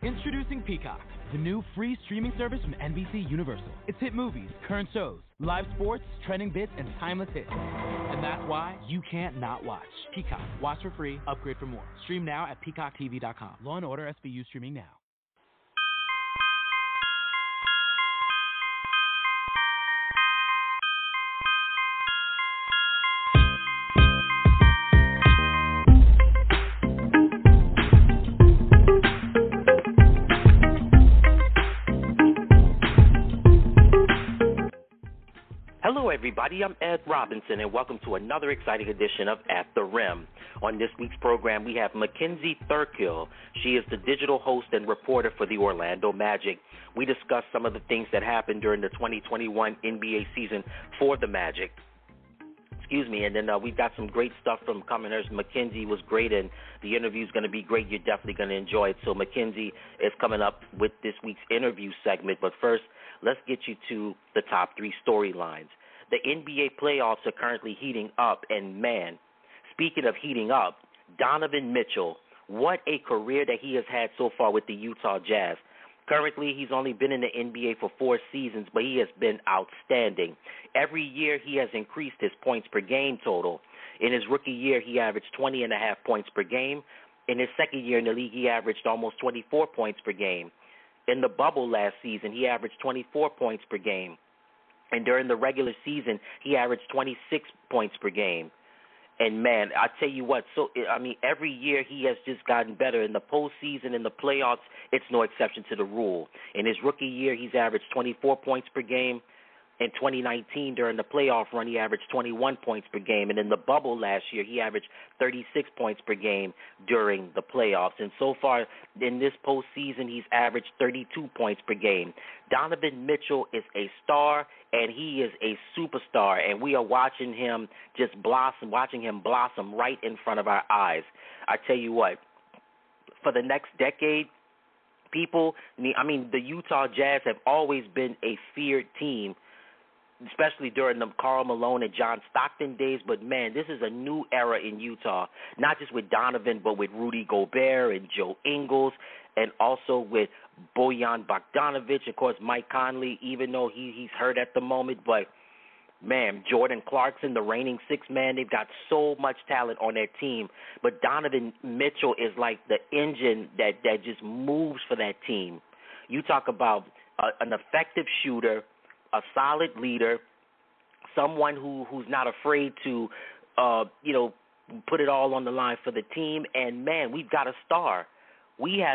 Introducing Peacock, the new free streaming service from NBC Universal. It's hit movies, current shows, live sports, trending bits, and timeless hits. And that's why you can't not watch. Peacock. Watch for free. Upgrade for more. Stream now at peacocktv.com. Law & Order SVU streaming now. Hello, everybody. I'm Ed Robinson, and welcome to another exciting edition of At the Rim. On this week's program, we have Mackenzie Thurkill. She is the digital host and reporter for the Orlando Magic. We discuss some of the things that happened during the 2021 NBA season for the Magic. And then we've got some great stuff from commenters. Mackenzie was great, and the interview is going to be great. You're definitely going to enjoy it. So Mackenzie is coming up with this week's interview segment. But first, let's get you to the top three storylines. The NBA playoffs are currently heating up, and man, speaking of heating up, Donovan Mitchell, what a career that he has had so far with the Utah Jazz. Currently, he's only been in the NBA for 4 seasons, but he has been outstanding. Every year, he has increased his points per game total. In his rookie year, he averaged 20.5 points per game. In his second year in the league, he averaged almost 24 points per game. In the bubble last season, he averaged 24 points per game. And during the regular season, he averaged 26 points per game. And, man, I tell you what, every year he has just gotten better. In the postseason, in the playoffs, it's no exception to the rule. In his rookie year, he's averaged 24 points per game. In 2019, during the playoff run, he averaged 21 points per game. And in the bubble last year, he averaged 36 points per game during the playoffs. And so far in this postseason, he's averaged 32 points per game. Donovan Mitchell is a star, and he is a superstar. And we are watching him just blossom, right in front of our eyes. I tell you what, for the next decade, the Utah Jazz have always been a feared team, especially during the Karl Malone and John Stockton days. But, man, this is a new era in Utah, not just with Donovan, but with Rudy Gobert and Joe Ingles, and also with Bojan Bogdanovic, of course, Mike Conley, even though he's hurt at the moment. But, man, Jordan Clarkson, the reigning sixth man, they've got so much talent on their team. But Donovan Mitchell is like the engine that just moves for that team. You talk about an effective shooter, a solid leader, someone who's not afraid to, put it all on the line for the team. And, man, we've got a star. He is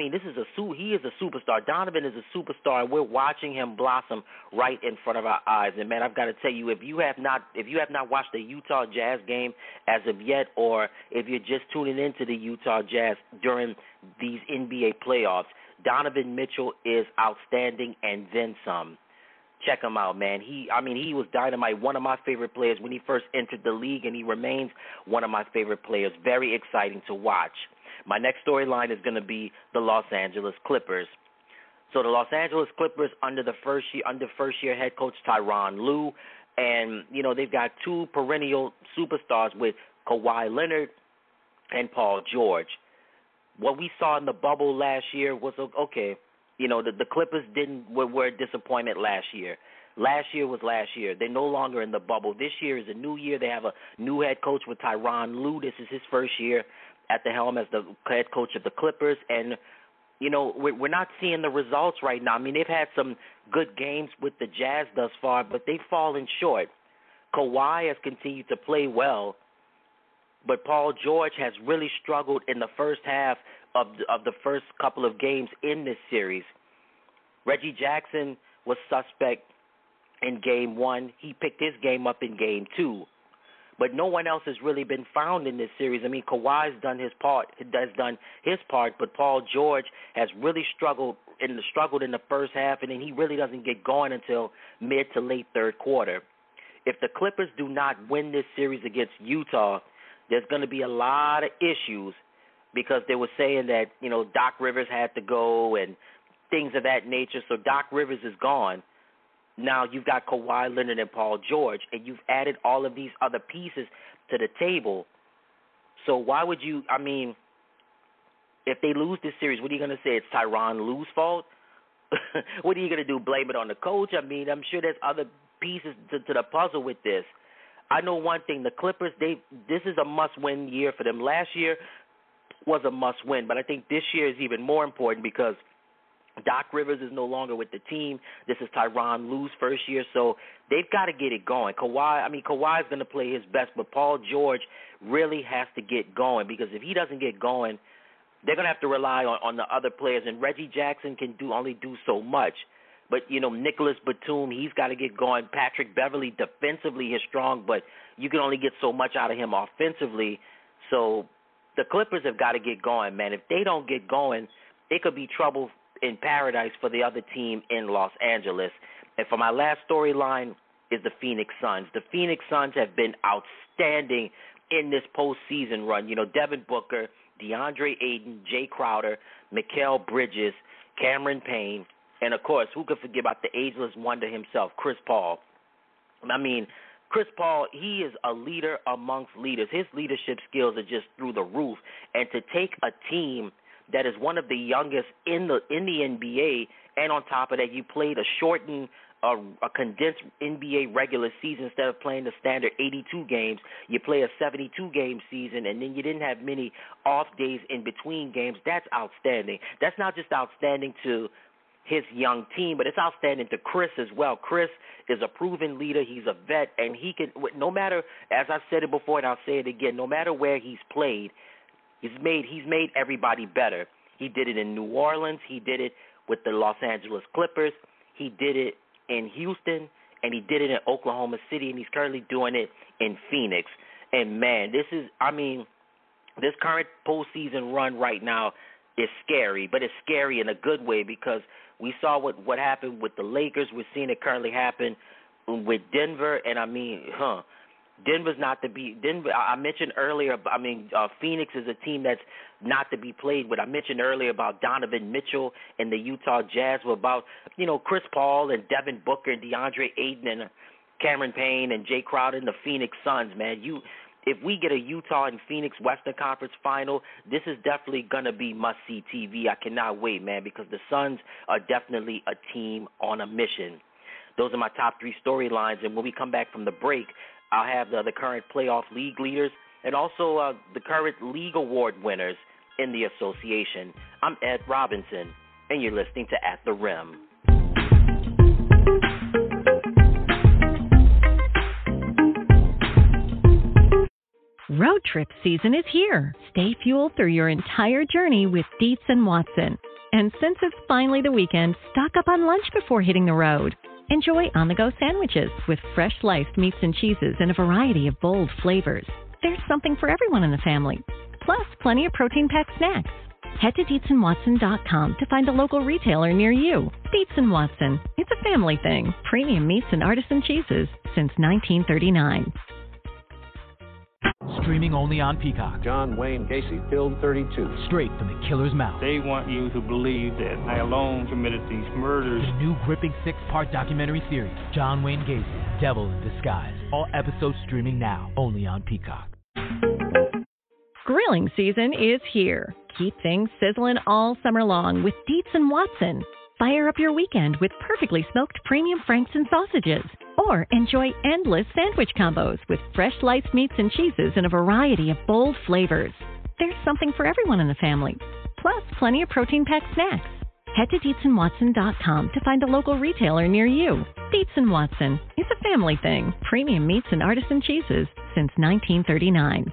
a superstar. Donovan is a superstar, and we're watching him blossom right in front of our eyes. And, man, I've got to tell you, if you have not watched the Utah Jazz game as of yet, or if you're just tuning into the Utah Jazz during these NBA playoffs, Donovan Mitchell is outstanding and then some. Check him out, man. He was dynamite, one of my favorite players when he first entered the league, and he remains one of my favorite players. Very exciting to watch. My next storyline is going to be the Los Angeles Clippers. So the Los Angeles Clippers under first-year head coach Tyronn Lue, and, they've got 2 perennial superstars with Kawhi Leonard and Paul George. What we saw in the bubble last year was okay. The Clippers were a disappointment last year. Last year was last year. They're no longer in the bubble. This year is a new year. They have a new head coach with Tyronn Lue. This is his first year at the helm as the head coach of the Clippers. And, we're not seeing the results right now. They've had some good games with the Jazz thus far, but they've fallen short. Kawhi has continued to play well, but Paul George has really struggled in the first half of the first couple of games in this series. Reggie Jackson was suspect in Game 1. He picked his game up in Game 2. But no one else has really been found in this series. Kawhi's done his part, but Paul George has really struggled in the first half, and then he really doesn't get going until mid to late third quarter. If the Clippers do not win this series against Utah, there's going to be a lot of issues, because they were saying that, Doc Rivers had to go and things of that nature. So Doc Rivers is gone. Now you've got Kawhi Leonard and Paul George, and you've added all of these other pieces to the table. So why would you, if they lose this series, what are you going to say? It's Tyronn Lue's fault? What are you going to do, blame it on the coach? I mean, I'm sure there's other pieces to the puzzle with this. I know one thing, the Clippers, this is a must-win year for them. Last year was a must-win, but I think this year is even more important because Doc Rivers is no longer with the team. This is Tyronn Lue's first year, so they've got to get it going. Kawhi's going to play his best, but Paul George really has to get going because if he doesn't get going, they're going to have to rely on the other players, and Reggie Jackson can only do so much. But, Nicholas Batum, he's got to get going. Patrick Beverly defensively is strong, but you can only get so much out of him offensively. So the Clippers have got to get going, man. If they don't get going, it could be trouble in paradise for the other team in Los Angeles. And for my last storyline is the Phoenix Suns. The Phoenix Suns have been outstanding in this postseason run. Devin Booker, DeAndre Ayton, Jay Crowder, Mikal Bridges, Cameron Payne, and, of course, who could forget about the ageless wonder himself, Chris Paul. I mean, Chris Paul, he is a leader amongst leaders. His leadership skills are just through the roof. And to take a team that is one of the youngest in the NBA, and on top of that, you played a shortened, a condensed NBA regular season instead of playing the standard 82 games. You play a 72-game season, and then you didn't have many off days in between games. That's outstanding. That's not just outstanding to his young team, but it's outstanding to Chris as well. Chris is a proven leader. He's a vet, and he can, no matter, as I've said it before and I'll say it again, no matter where he's played, he's made everybody better. He did it in New Orleans. He did it with the Los Angeles Clippers. He did it in Houston, and he did it in Oklahoma City, and he's currently doing it in Phoenix. And, man, this current postseason run right now is scary, but it's scary in a good way because we saw what happened with the Lakers. We're seeing it currently happen with Denver, and Denver's not to be – Denver. I mentioned earlier, Phoenix is a team that's not to be played with. I mentioned earlier about Donovan Mitchell and the Utah Jazz, about, Chris Paul and Devin Booker and DeAndre Ayton and Cameron Payne and Jay Crowder and the Phoenix Suns, man. If we get a Utah and Phoenix Western Conference final, this is definitely going to be must-see TV. I cannot wait, man, because the Suns are definitely a team on a mission. Those are my top three storylines, and when we come back from the break, I'll have the current playoff league leaders and also the current league award winners in the association. I'm Ed Robinson, and you're listening to At the Rim. Road trip season is here. Stay fueled through your entire journey with Dietz & Watson. And since it's finally the weekend, stock up on lunch before hitting the road. Enjoy on-the-go sandwiches with fresh sliced meats and cheeses in a variety of bold flavors. There's something for everyone in the family. Plus, plenty of protein-packed snacks. Head to DietzandWatson.com to find a local retailer near you. Dietz & Watson. It's a family thing. Premium meats and artisan cheeses since 1939. Streaming only on Peacock. John Wayne Gacy killed 32. Straight from the killer's mouth. They want you to believe that I alone committed these murders. The new gripping 6-part documentary series, John Wayne Gacy, Devil in Disguise. All episodes streaming now, only on Peacock. Grilling season is here. Keep things sizzling all summer long with Dietz & Watson. Fire up your weekend with perfectly smoked premium franks and sausages. Or enjoy endless sandwich combos with fresh sliced meats and cheeses in a variety of bold flavors. There's something for everyone in the family. Plus, plenty of protein-packed snacks. Head to DietzandWatson.com to find a local retailer near you. Dietz & Watson. It's a family thing. Premium meats and artisan cheeses since 1939.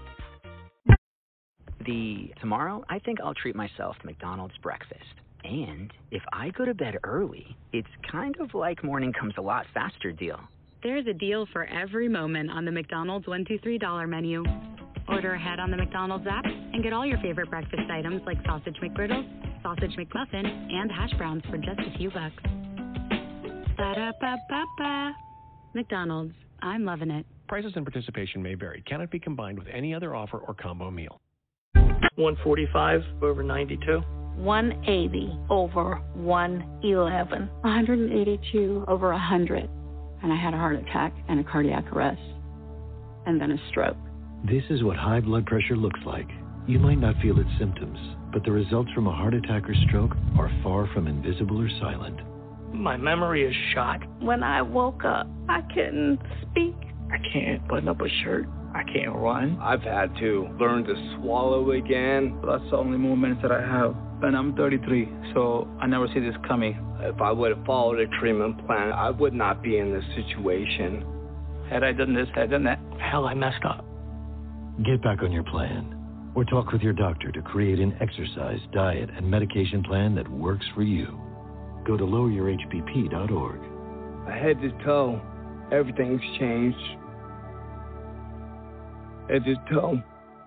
Tomorrow, I think I'll treat myself to McDonald's breakfast. And if I go to bed early, it's kind of like morning comes a lot faster deal. There's a deal for every moment on the McDonald's $1, $2, $3 menu. Order ahead on the McDonald's app and get all your favorite breakfast items like sausage McGriddles, sausage McMuffin, and hash browns for just a few bucks. Ba-da-ba-ba-ba. McDonald's. I'm loving it. Prices and participation may vary. Cannot be combined with any other offer or combo meal. 145 over 92. 180 over 111. 182 over 100. And I had a heart attack and a cardiac arrest. And then a stroke. This is what high blood pressure looks like. You might not feel its symptoms, But the results from a heart attack or stroke are far from invisible or silent. My memory is shot. When I woke up, I couldn't speak. I can't button up a shirt. I can't run. I've had to learn to swallow again. That's the only moments that I have. And I'm 33, so I never see this coming. If I would have followed a treatment plan, I would not be in this situation. Had I done this, had I done that, hell, I messed up. Get back on your plan, or talk with your doctor to create an exercise, diet, and medication plan that works for you. Go to loweryourhbp.org. Head to toe, everything's changed. Head to toe.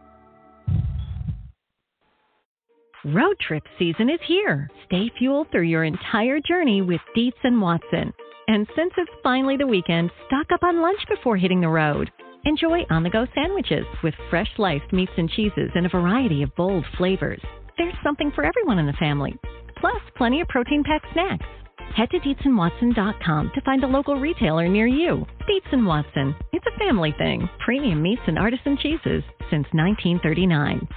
Road trip season is here. Stay fueled through your entire journey with Dietz and Watson. And since it's finally the weekend, stock up on lunch before hitting the road. Enjoy on-the-go sandwiches with fresh sliced meats and cheeses in a variety of bold flavors. There's something for everyone in the family. Plus, plenty of protein-packed snacks. Head to DietzandWatson.com to find a local retailer near you. Dietz and Watson. It's a family thing. Premium meats and artisan cheeses since 1939.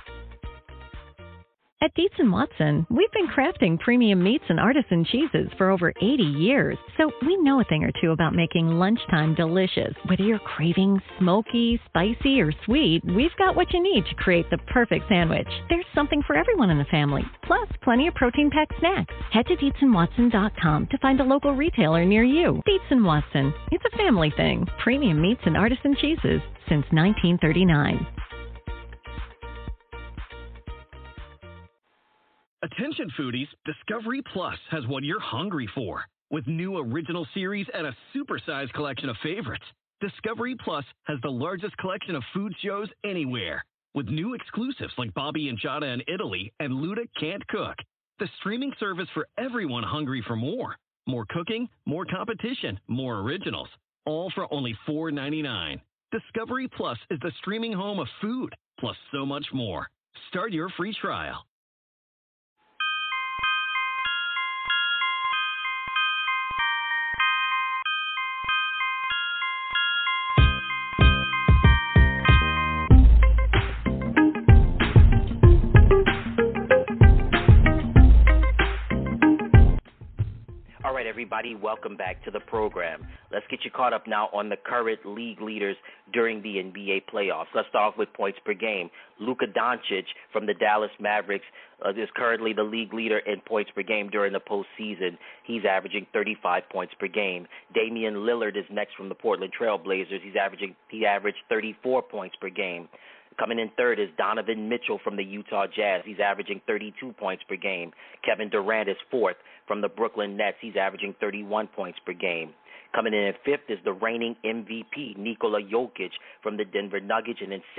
At Dietz & Watson, we've been crafting premium meats and artisan cheeses for over 80 years, so we know a thing or two about making lunchtime delicious. Whether you're craving smoky, spicy, or sweet, we've got what you need to create the perfect sandwich. There's something for everyone in the family, plus plenty of protein-packed snacks. Head to DietzandWatson.com to find a local retailer near you. Dietz & Watson. It's a family thing. Premium meats and artisan cheeses since 1939. Attention foodies, Discovery Plus has what you're hungry for. With new original series and a supersized collection of favorites, Discovery Plus has the largest collection of food shows anywhere. With new exclusives like Bobby and Giada in Italy and Luda Can't Cook. The streaming service for everyone hungry for more. More cooking, more competition, more originals. All for only $4.99. Discovery Plus is the streaming home of food, plus so much more. Start your free trial. All right, everybody, welcome back to the program. Let's get you caught up now on the current league leaders during the NBA playoffs. Let's start off with points per game. Luka Doncic from the Dallas Mavericks is currently the league leader in points per game during the postseason. He's averaging 35 points per game. Damian Lillard is next from the Portland Trail Blazers. He averaged 34 points per game. Coming in third is Donovan Mitchell from the Utah Jazz. He's averaging 32 points per game. Kevin Durant is fourth from the Brooklyn Nets. He's averaging 31 points per game. Coming in at fifth is the reigning MVP, Nikola Jokic from the Denver Nuggets, and then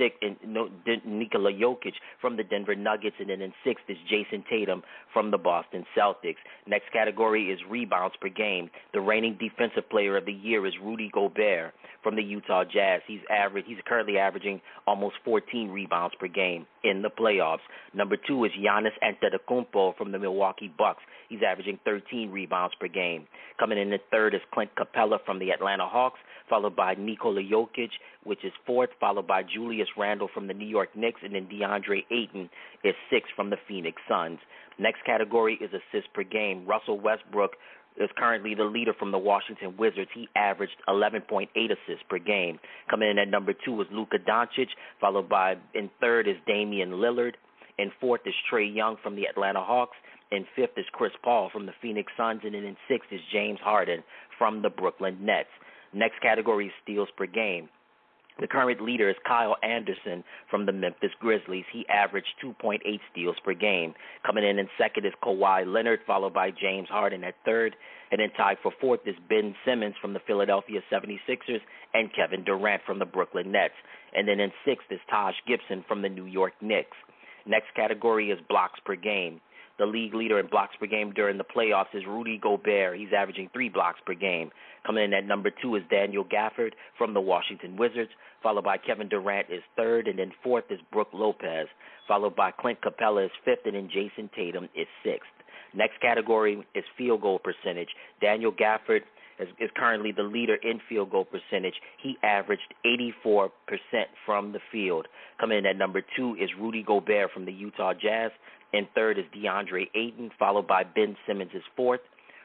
Nikola Jokic from the Denver Nuggets, and then in sixth is Jason Tatum from the Boston Celtics. Next category is rebounds per game. The reigning defensive player of the year is Rudy Gobert from the Utah Jazz. He's currently averaging almost 14 rebounds per game in the playoffs. Number two is Giannis Antetokounmpo from the Milwaukee Bucks. He's averaging 13 rebounds per game. Coming in at third is Clint Capella from the Atlanta Hawks, followed by Nikola Jokic, which is fourth, followed by Julius Randle from the New York Knicks, and then DeAndre Ayton is sixth from the Phoenix Suns. Next category is assists per game. Russell Westbrook is currently the leader from the Washington Wizards. He averaged 11.8 assists per game. Coming in at number two is Luka Doncic, followed by, in third is Damian Lillard. In fourth is Trae Young from the Atlanta Hawks. In fifth is Chris Paul from the Phoenix Suns. And then in sixth is James Harden from the Brooklyn Nets. Next category is steals per game. The current leader is Kyle Anderson from the Memphis Grizzlies. He averaged 2.8 steals per game. Coming in second is Kawhi Leonard, followed by James Harden at third. And then tied for fourth is Ben Simmons from the Philadelphia 76ers and Kevin Durant from the Brooklyn Nets. And then in sixth is Taj Gibson from the New York Knicks. Next category is blocks per game. The league leader in blocks per game during the playoffs is Rudy Gobert. He's averaging 3 blocks per game. Coming in at number two is Daniel Gafford from the Washington Wizards, followed by Kevin Durant is third, and then fourth is Brook Lopez, followed by Clint Capella is fifth, and then Jason Tatum is sixth. Next category is field goal percentage. Daniel Gafford is currently the leader in field goal percentage. He averaged 84% from the field. Coming in at number two is Rudy Gobert from the Utah Jazz, In third is DeAndre Ayton, followed by Ben Simmons is fourth.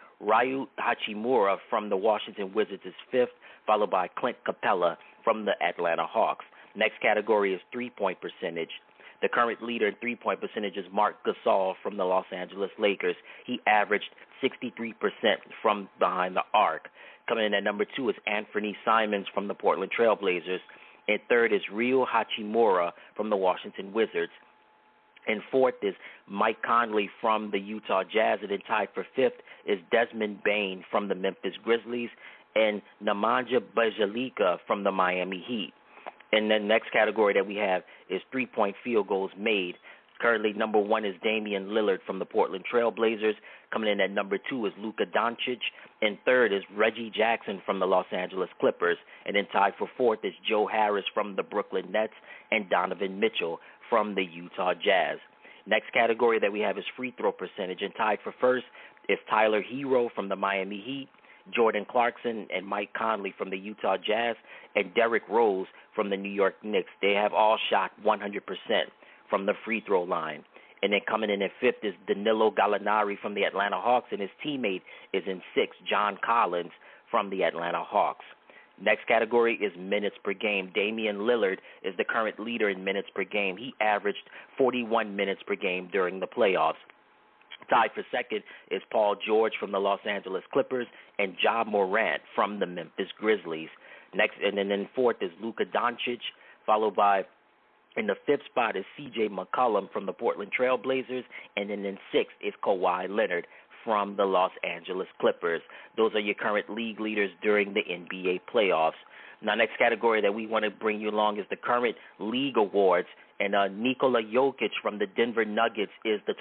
Ryu Hachimura from the Washington Wizards is fifth, followed by Clint Capella from the Atlanta Hawks. Next category is three-point percentage. The current leader in three-point percentage is Marc Gasol from the Los Angeles Lakers. He averaged 63% from behind the arc. Coming in at number 2 is Anthony Simons from the Portland Trail Blazers. In third is Ryu Hachimura from the Washington Wizards. And fourth is Mike Conley from the Utah Jazz. And then tied for fifth is Desmond Bane from the Memphis Grizzlies and Nemanja Bjelica from the Miami Heat. And the next category that we have is three-point field goals made. Currently, number 1 is Damian Lillard from the Portland Trail Blazers. Coming in at number 2 is Luka Doncic. And third is Reggie Jackson from the Los Angeles Clippers. And then tied for fourth is Joe Harris from the Brooklyn Nets and Donovan Mitchell from the Utah Jazz. Next category that we have is free throw percentage. And tied for first is Tyler Hero from the Miami Heat, Jordan Clarkson and Mike Conley from the Utah Jazz, and Derrick Rose from the New York Knicks. They have all shot 100% from the free throw line. And then coming in at fifth is Danilo Gallinari from the Atlanta Hawks, and his teammate is in sixth, John Collins from the Atlanta Hawks. Next category is minutes per game. Damian Lillard is the current leader in minutes per game. He averaged 41 minutes per game during the playoffs. Tied for second is Paul George from the Los Angeles Clippers and Ja Morant from the Memphis Grizzlies. Next, and then fourth is Luka Doncic, followed by, in the fifth spot is C.J. McCollum from the Portland Trail Blazers, and then in sixth is Kawhi Leonard from the Los Angeles Clippers. Those are your current league leaders during the NBA playoffs. Now, next category that we want to bring you along is the current league awards, and Nikola Jokic from the Denver Nuggets is the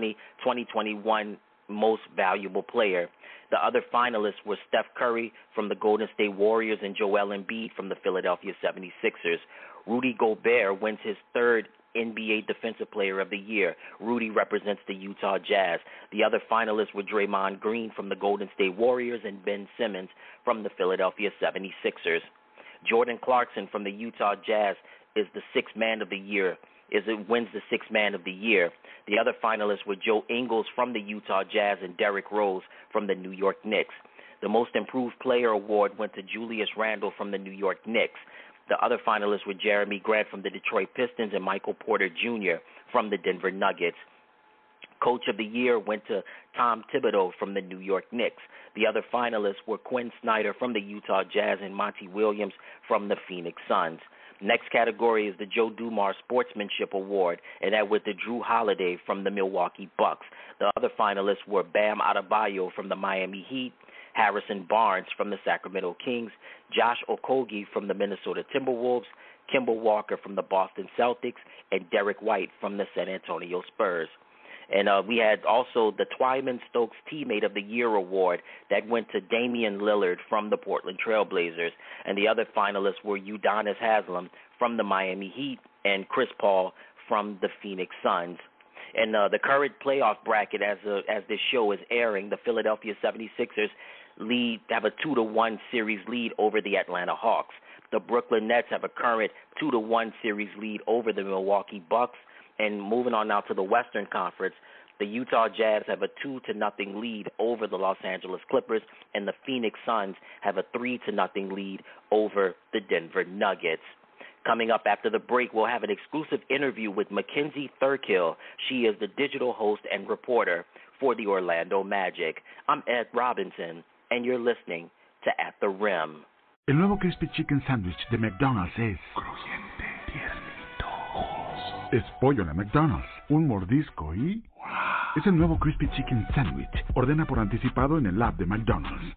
2020-2021 most valuable player. The other finalists were Steph Curry from the Golden State Warriors and Joel Embiid from the Philadelphia 76ers. Rudy Gobert wins his third NBA Defensive Player of the Year. Rudy represents the Utah Jazz. The other finalists were Draymond Green from the Golden State Warriors and Ben Simmons from the Philadelphia 76ers. Jordan Clarkson from the Utah Jazz is the Sixth Man of the Year. Wins the Sixth Man of the Year. The other finalists were Joe Ingles from the Utah Jazz and Derrick Rose from the New York Knicks. The Most Improved Player award went to Julius Randle from the New York Knicks. The other finalists were Jeremy Grant from the Detroit Pistons and Michael Porter Jr. from the Denver Nuggets. Coach of the Year went to Tom Thibodeau from the New York Knicks. The other finalists were Quinn Snyder from the Utah Jazz and Monty Williams from the Phoenix Suns. Next category is the Joe Dumars Sportsmanship Award, and that went to Drew Holiday from the Milwaukee Bucks. The other finalists were Bam Adebayo from the Miami Heat, Harrison Barnes from the Sacramento Kings, Josh Okogie from the Minnesota Timberwolves, Kemba Walker from the Boston Celtics, and Derek White from the San Antonio Spurs. And we had also the Twyman Stokes Teammate of the Year Award that went to Damian Lillard from the Portland Trail Blazers. And the other finalists were Udonis Haslem from the Miami Heat and Chris Paul from the Phoenix Suns. And the current playoff bracket, as this show is airing, the Philadelphia 76ers have a 2-1 series lead over the Atlanta Hawks. The Brooklyn Nets have a current 2-1 series lead over the Milwaukee Bucks. And moving on now to the Western Conference, the Utah Jazz have a 2-0 lead over the Los Angeles Clippers, and the Phoenix Suns have a 3-0 lead over the Denver Nuggets. Coming up after the break, we'll have an exclusive interview with Mackenzie Thurkill. She is the digital host and reporter for the Orlando Magic. I'm Ed Robinson, and you're listening to At the Rim. El nuevo Crispy Chicken Sandwich de McDonald's es crujiente, tiernito. Es pollo de McDonald's, un mordisco y... ¡wow! Es el nuevo Crispy Chicken Sandwich. Ordena por anticipado en el app de McDonald's.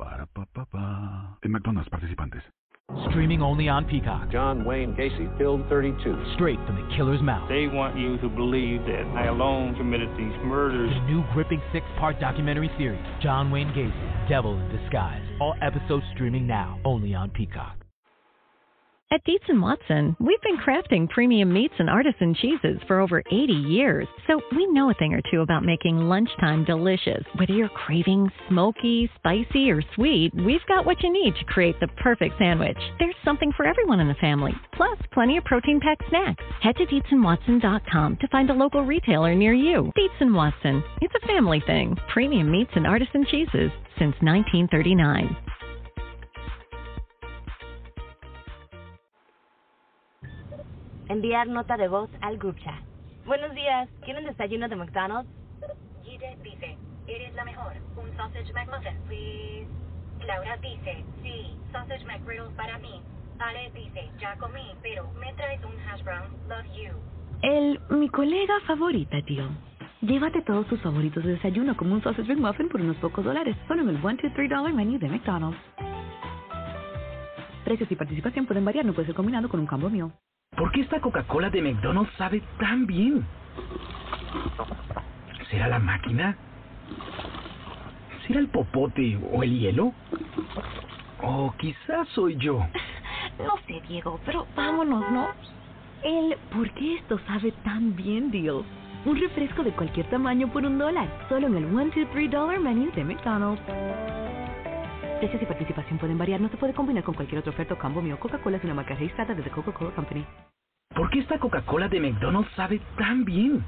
En McDonald's participantes. Streaming only on Peacock. John Wayne Gacy killed 32. Straight from the killer's mouth. They want you to believe that I alone committed these murders. The new gripping 6-part documentary series, John Wayne Gacy, Devil in Disguise. All episodes streaming now, only on Peacock. At Dietz & Watson, we've been crafting premium meats and artisan cheeses for over 80 years, so we know a thing or two about making lunchtime delicious. Whether you're craving smoky, spicy, or sweet, we've got what you need to create the perfect sandwich. There's something for everyone in the family, plus plenty of protein-packed snacks. Head to DietzandWatson.com to find a local retailer near you. Dietz & Watson, it's a family thing. Premium meats and artisan cheeses since 1939. Enviar nota de voz al group chat. Buenos días, ¿quieren desayuno de McDonald's? Gide dice, eres la mejor. Un sausage McMuffin, please. Laura dice, sí, sausage McGriddles para mí. Ale dice, ya comí, pero me traes un hash brown. Love you. Mi colega favorita, tío. Llévate todos tus favoritos de desayuno como un sausage McMuffin por unos pocos dólares, solo en el $1, $2, $3 menú de McDonald's. Precios y participación pueden variar, no puede ser combinado con un combo meal. ¿Por qué esta Coca-Cola de McDonald's sabe tan bien? ¿Será la máquina? ¿Será el popote o el hielo? O quizás soy yo. No sé, Diego, pero vámonos, ¿no? ¿Por qué esto sabe tan bien, deal? Un refresco de cualquier tamaño por $1, solo en el $1, $2, $3 menú de McDonald's. Precios y participación pueden variar, no se puede combinar con cualquier otra oferta o combo mío. Coca-Cola es una marca registrada de The Coca-Cola Company. ¿Por qué esta Coca-Cola de McDonald's sabe tan bien?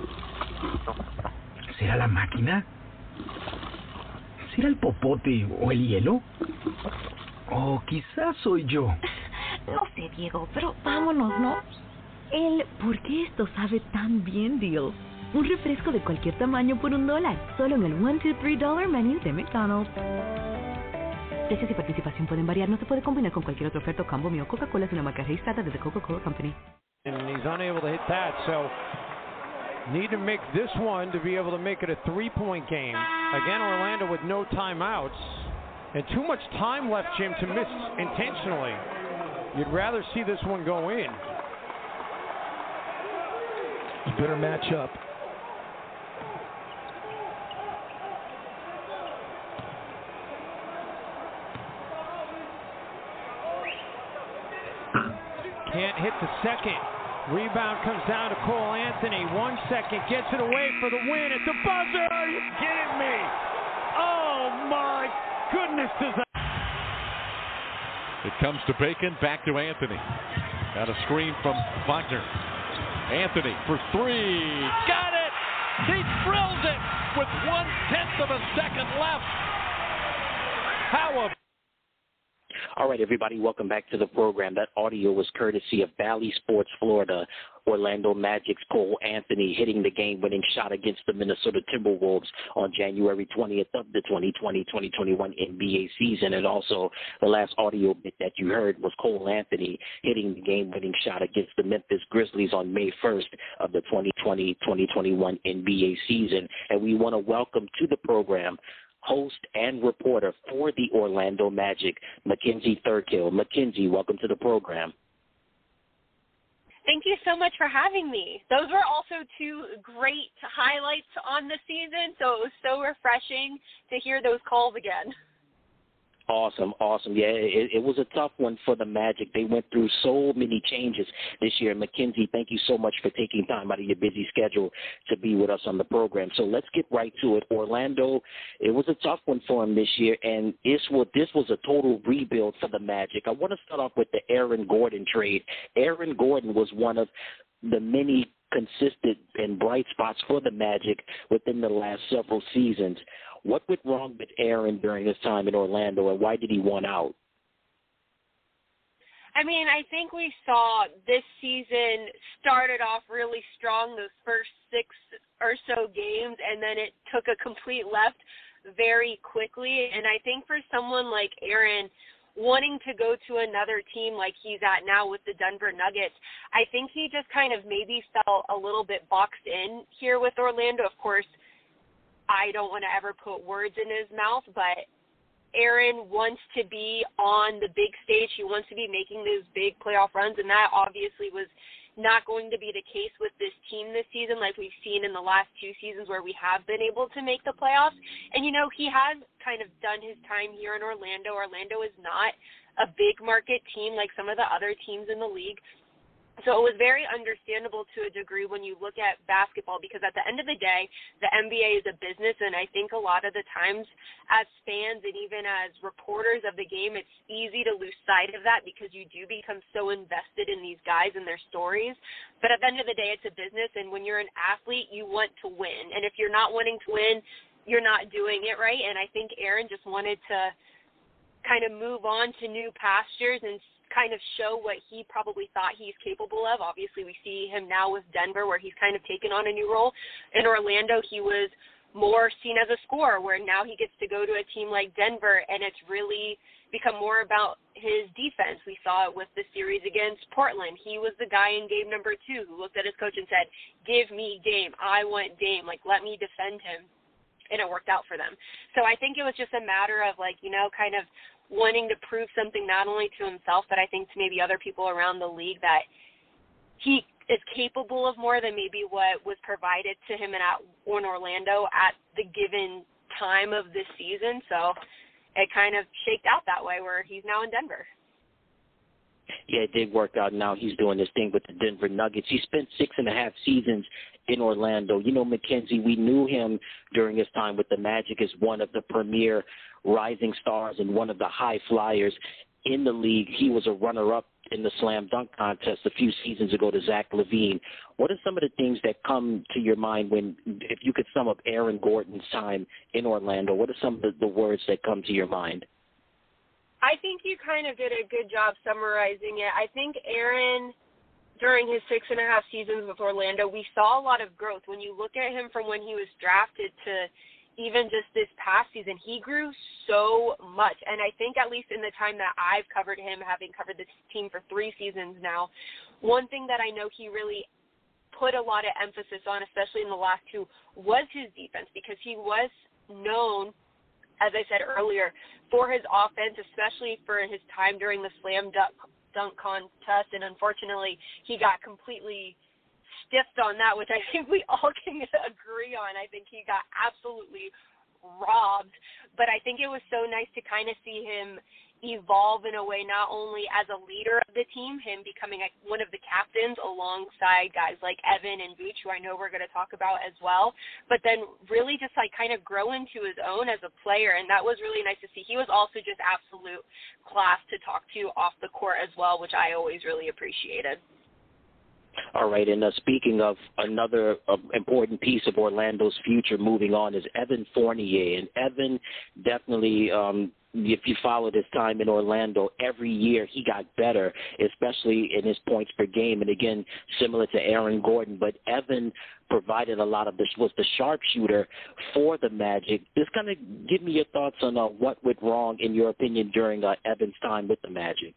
¿Será la máquina? ¿Será el popote o el hielo? O quizás soy yo. No sé, Diego, pero vámonos, ¿no? ¿Por qué esto sabe tan bien, deal? Un refresco de cualquier tamaño por $1, solo en el $1, $2, $3 menú de McDonald's. Precios y participación pueden variar, no se puede combinar con cualquier otra oferta o combo mío. Coca-Cola es una marca registrada de The Coca-Cola Company. And he's unable to hit that, so need to make this one to be able to make it a three-point game. Again, Orlando with no timeouts and too much time left, Jim, to miss intentionally. You'd rather see this one go in. Better match up. Can't hit the second. Rebound comes down to Cole Anthony. 1 second. Gets it away for the win. It's a buzzer. Are you kidding me? Oh, my goodness. It comes to Bacon. Back to Anthony. Got a screen from Wagner. Anthony for three. Got it. He drills it with 1/10 of a second left. How a All right, everybody, welcome back to the program. That audio was courtesy of Bally Sports Florida. Orlando Magic's Cole Anthony hitting the game-winning shot against the Minnesota Timberwolves on January 20th of the 2020-2021 NBA season. And also the last audio bit that you heard was Cole Anthony hitting the game-winning shot against the Memphis Grizzlies on May 1st of the 2020-2021 NBA season. And we want to welcome to the program host and reporter for the Orlando Magic, Mackenzie Thurkill. Mackenzie, welcome to the program. Thank you so much for having me. Those were also two great highlights on the season, so it was so refreshing to hear those calls again. Awesome. Yeah, it was a tough one for the Magic. They went through so many changes this year. Mackenzie, thank you so much for taking time out of your busy schedule to be with us on the program. So let's get right to it. Orlando, it was a tough one for them this year, and this was a total rebuild for the Magic. I want to start off with the Aaron Gordon trade. Aaron Gordon was one of the many consistent and bright spots for the Magic within the last several seasons. What went wrong with Aaron during his time in Orlando, and why did he want out? I mean, I think we saw this season started off really strong, those first 6 or so games, and then it took a complete left very quickly. And I think for someone like Aaron, wanting to go to another team like he's at now with the Denver Nuggets, I think he just kind of maybe felt a little bit boxed in here with Orlando. Of course, I don't want to ever put words in his mouth, but Aaron wants to be on the big stage. He wants to be making those big playoff runs, and that obviously was not going to be the case with this team this season like we've seen in the last 2 seasons where we have been able to make the playoffs. And, you know, he has kind of done his time here in Orlando. Orlando is not a big market team like some of the other teams in the league. So it was very understandable to a degree when you look at basketball, because at the end of the day, the NBA is a business, and I think a lot of the times as fans and even as reporters of the game, it's easy to lose sight of that because you do become so invested in these guys and their stories. But at the end of the day, it's a business, and when you're an athlete, you want to win. And if you're not wanting to win, you're not doing it right. And I think Aaron just wanted to kind of move on to new pastures and kind of show what he probably thought he's capable of. Obviously, we see him now with Denver where he's kind of taken on a new role. In Orlando, he was more seen as a scorer, where now he gets to go to a team like Denver, and it's really become more about his defense. We saw it with the series against Portland. He was the guy in game number 2 who looked at his coach and said, give me Dame. I want Dame. Like, let me defend him. And it worked out for them. So I think it was just a matter of, like, you know, kind of wanting to prove something not only to himself, but I think to maybe other people around the league, that he is capable of more than maybe what was provided to him in Orlando at the given time of this season. So it kind of shaked out that way where he's now in Denver. Yeah, it did work out. Now he's doing this thing with the Denver Nuggets. He spent 6.5 seasons in Orlando. You know, Mackenzie, we knew him during his time with the Magic as one of the premier rising stars and one of the high flyers in the league. He was a runner-up in the slam dunk contest a few seasons ago to Zach LaVine. What are some of the things that come to your mind when, if you could sum up Aaron Gordon's time in Orlando, what are some of the words that come to your mind? I think you kind of did a good job summarizing it. I think Aaron, during his 6.5 seasons with Orlando, we saw a lot of growth. When you look at him from when he was drafted to even just this past season, he grew so much. And I think at least in the time that I've covered him, having covered this team for 3 seasons now, one thing that I know he really put a lot of emphasis on, especially in the last 2, was his defense, because he was known, as I said earlier, for his offense, especially for his time during the slam dunk contest. And unfortunately, he got completely stiffed on that, which I think we all can agree on. I think he got absolutely robbed. But I think it was so nice to kind of see him evolve in a way, not only as a leader of the team, him becoming one of the captains alongside guys like Evan and Vooch, who I know we're going to talk about as well, but then really just like kind of grow into his own as a player. And that was really nice to see. He was also just absolute class to talk to off the court as well, which I always really appreciated. All right, and speaking of another important piece of Orlando's future moving on is Evan Fournier. And Evan definitely, if you followed his time in Orlando, every year he got better, especially in his points per game. And again, similar to Aaron Gordon, but Evan provided a lot of this, was the sharpshooter for the Magic. Just kind of give me your thoughts on what went wrong, in your opinion, during Evan's time with the Magic.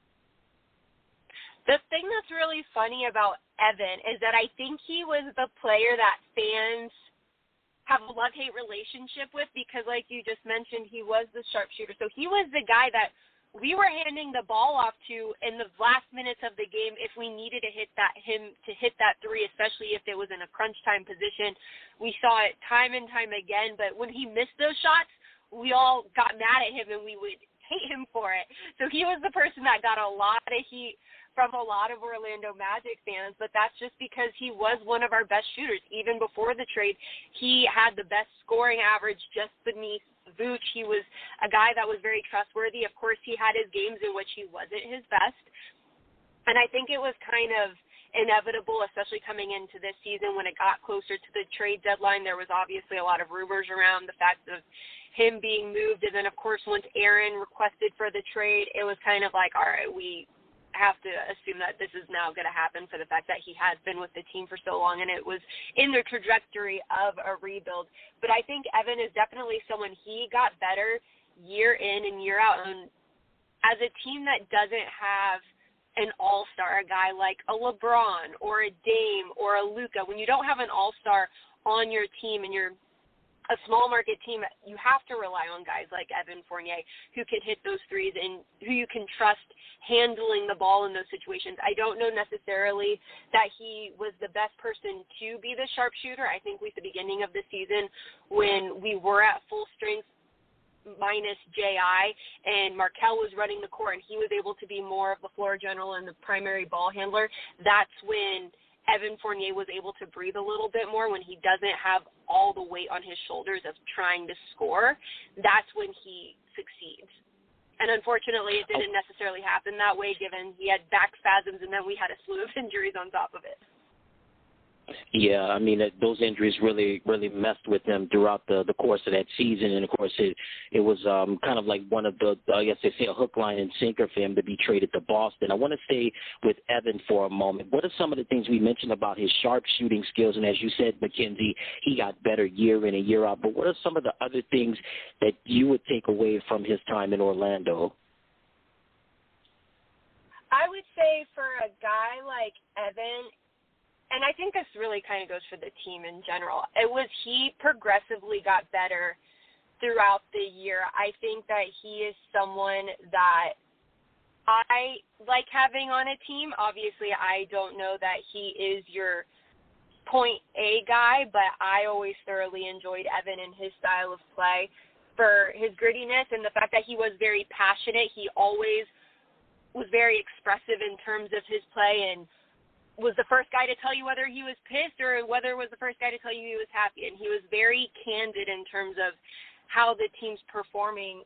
The thing that's really funny about Evan is that I think he was the player that fans have a love-hate relationship with, because like you just mentioned, he was the sharpshooter. So he was the guy that we were handing the ball off to in the last minutes of the game if we needed to hit that 3, especially if it was in a crunch time position. We saw it time and time again, but when he missed those shots, we all got mad at him and we would hate him for it. So he was the person that got a lot of heat from a lot of Orlando Magic fans, but that's just because he was one of our best shooters. Even before the trade, he had the best scoring average just beneath Vooch. He was a guy that was very trustworthy. Of course, he had his games in which he wasn't his best, and I think it was kind of inevitable, especially coming into this season when it got closer to the trade deadline. There was obviously a lot of rumors around the fact of him being moved, and then, of course, once Aaron requested for the trade, it was kind of like, all right, we have to assume that this is now going to happen for the fact that he has been with the team for so long, and it was in the trajectory of a rebuild. But I think Evan is definitely someone, he got better year in and year out. And as a team that doesn't have an all-star, a guy like a LeBron or a Dame or a Luka, when you don't have an all-star on your team and you're a small market team, you have to rely on guys like Evan Fournier who can hit those threes and who you can trust handling the ball in those situations. I don't know necessarily that he was the best person to be the sharpshooter. I think at the beginning of the season when we were at full strength, minus J.I., and Markelle was running the court, and he was able to be more of the floor general and the primary ball handler, that's when Evan Fournier was able to breathe a little bit more, when he doesn't have all the weight on his shoulders of trying to score. That's when he succeeds. And unfortunately, it didn't necessarily happen that way, given he had back spasms, and then we had a slew of injuries on top of it. Yeah, I mean, those injuries really messed with him throughout the course of that season. And, of course, it was kind of like one of the, I guess they say, a hook, line, and sinker for him to be traded to Boston. I want to stay with Evan for a moment. What are some of the things we mentioned about his sharp shooting skills? And as you said, Mackenzie, he got better year in and year out. But what are some of the other things that you would take away from his time in Orlando? I would say for a guy like Evan, and I think this really kind of goes for the team in general, he progressively got better throughout the year. I think that he is someone that I like having on a team. Obviously, I don't know that he is your point A guy, but I always thoroughly enjoyed Evan and his style of play for his grittiness and the fact that he was very passionate. He always was very expressive in terms of his play and was the first guy to tell you whether he was pissed or whether was the first guy to tell you he was happy. And he was very candid in terms of how the team was performing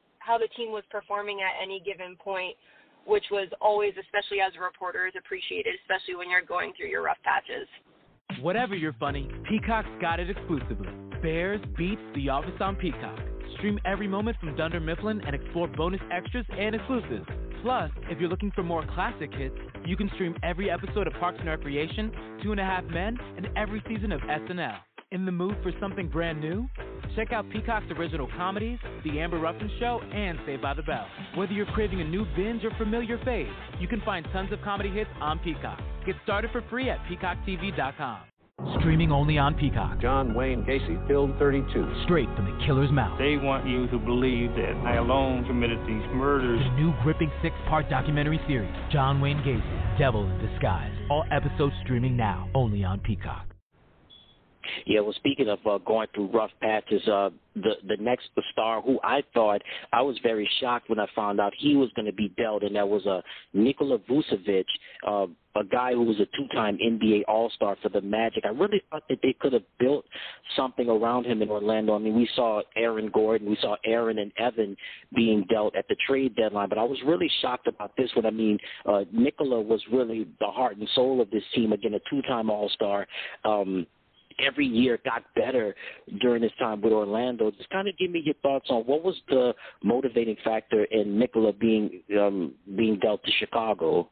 at any given point, which was always, especially as a reporter, is appreciated, especially when you're going through your rough patches. Whatever you're funny, Peacock's got it exclusively. Bears beats The Office on Peacock. Stream every moment from Dunder Mifflin and explore bonus extras and exclusives. Plus, if you're looking for more classic hits, you can stream every episode of Parks and Recreation, 2.5 Men, and every season of SNL. In the mood for something brand new? Check out Peacock's original comedies, The Amber Ruffin Show, and Saved by the Bell. Whether you're craving a new binge or familiar fave, you can find tons of comedy hits on Peacock. Get started for free at peacocktv.com. Streaming only on Peacock. John Wayne Gacy, killed 32. Straight from the killer's mouth. They want you to believe that I alone committed these murders. The new gripping 6-part documentary series, John Wayne Gacy, Devil in Disguise. All episodes streaming now, only on Peacock. Yeah, well, speaking of going through rough patches, the next star who I was very shocked when I found out he was going to be dealt, and that was Nikola Vucevic, a guy who was a 2-time NBA All-Star for the Magic. I really thought that they could have built something around him in Orlando. I mean, we saw Aaron Gordon, we saw Aaron and Evan being dealt at the trade deadline, but I was really shocked about this one. I mean, Nikola was really the heart and soul of this team, again, a 2-time All-Star. Every year got better during his time with Orlando. Just kind of give me your thoughts on what was the motivating factor in Nikola being dealt to Chicago.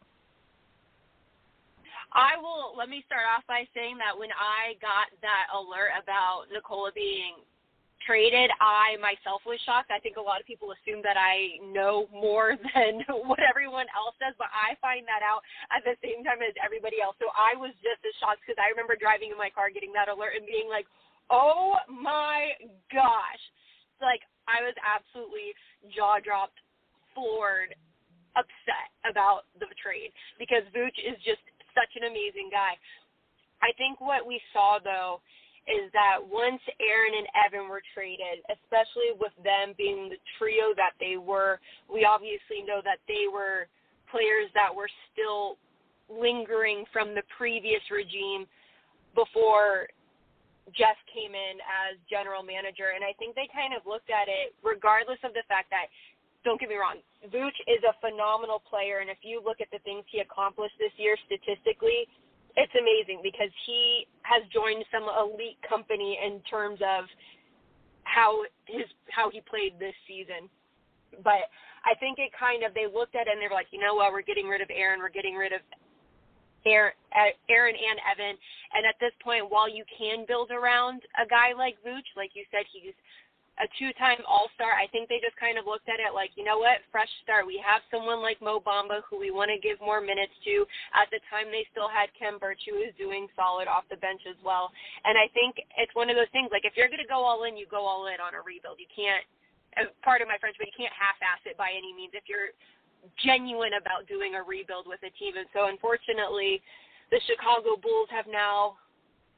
Let me start off by saying that when I got that alert about Nikola being traded, I myself was shocked. I think a lot of people assume that I know more than what everyone else does, but I find that out at the same time as everybody else. So I was just as shocked because I remember driving in my car, getting that alert and being like, oh my gosh. Like, I was absolutely jaw-dropped, floored, upset about the trade because Vooch is just such an amazing guy. I think what we saw, though, is that once Aaron and Evan were traded, especially with them being the trio that they were, we obviously know that they were players that were still lingering from the previous regime before Jeff came in as general manager. And I think they kind of looked at it, regardless of the fact that, don't get me wrong, Vooch is a phenomenal player, and if you look at the things he accomplished this year statistically, it's amazing because he has joined some elite company in terms of how he played this season. But I think it kind of, they looked at it and they were like, you know what, we're getting rid of Aaron, we're getting rid of Aaron and Evan. And at this point, while you can build around a guy like Vooch, like you said, he's a 2-time All-Star, I think they just kind of looked at it like, you know what, fresh start. We have someone like Mo Bamba who we want to give more minutes to. At the time, they still had Khem Birch, who is doing solid off the bench as well. And I think it's one of those things, like if you're going to go all in, you go all in on a rebuild. You can't, pardon my French, but you can't half-ass it by any means if you're genuine about doing a rebuild with a team. And so, unfortunately, the Chicago Bulls have now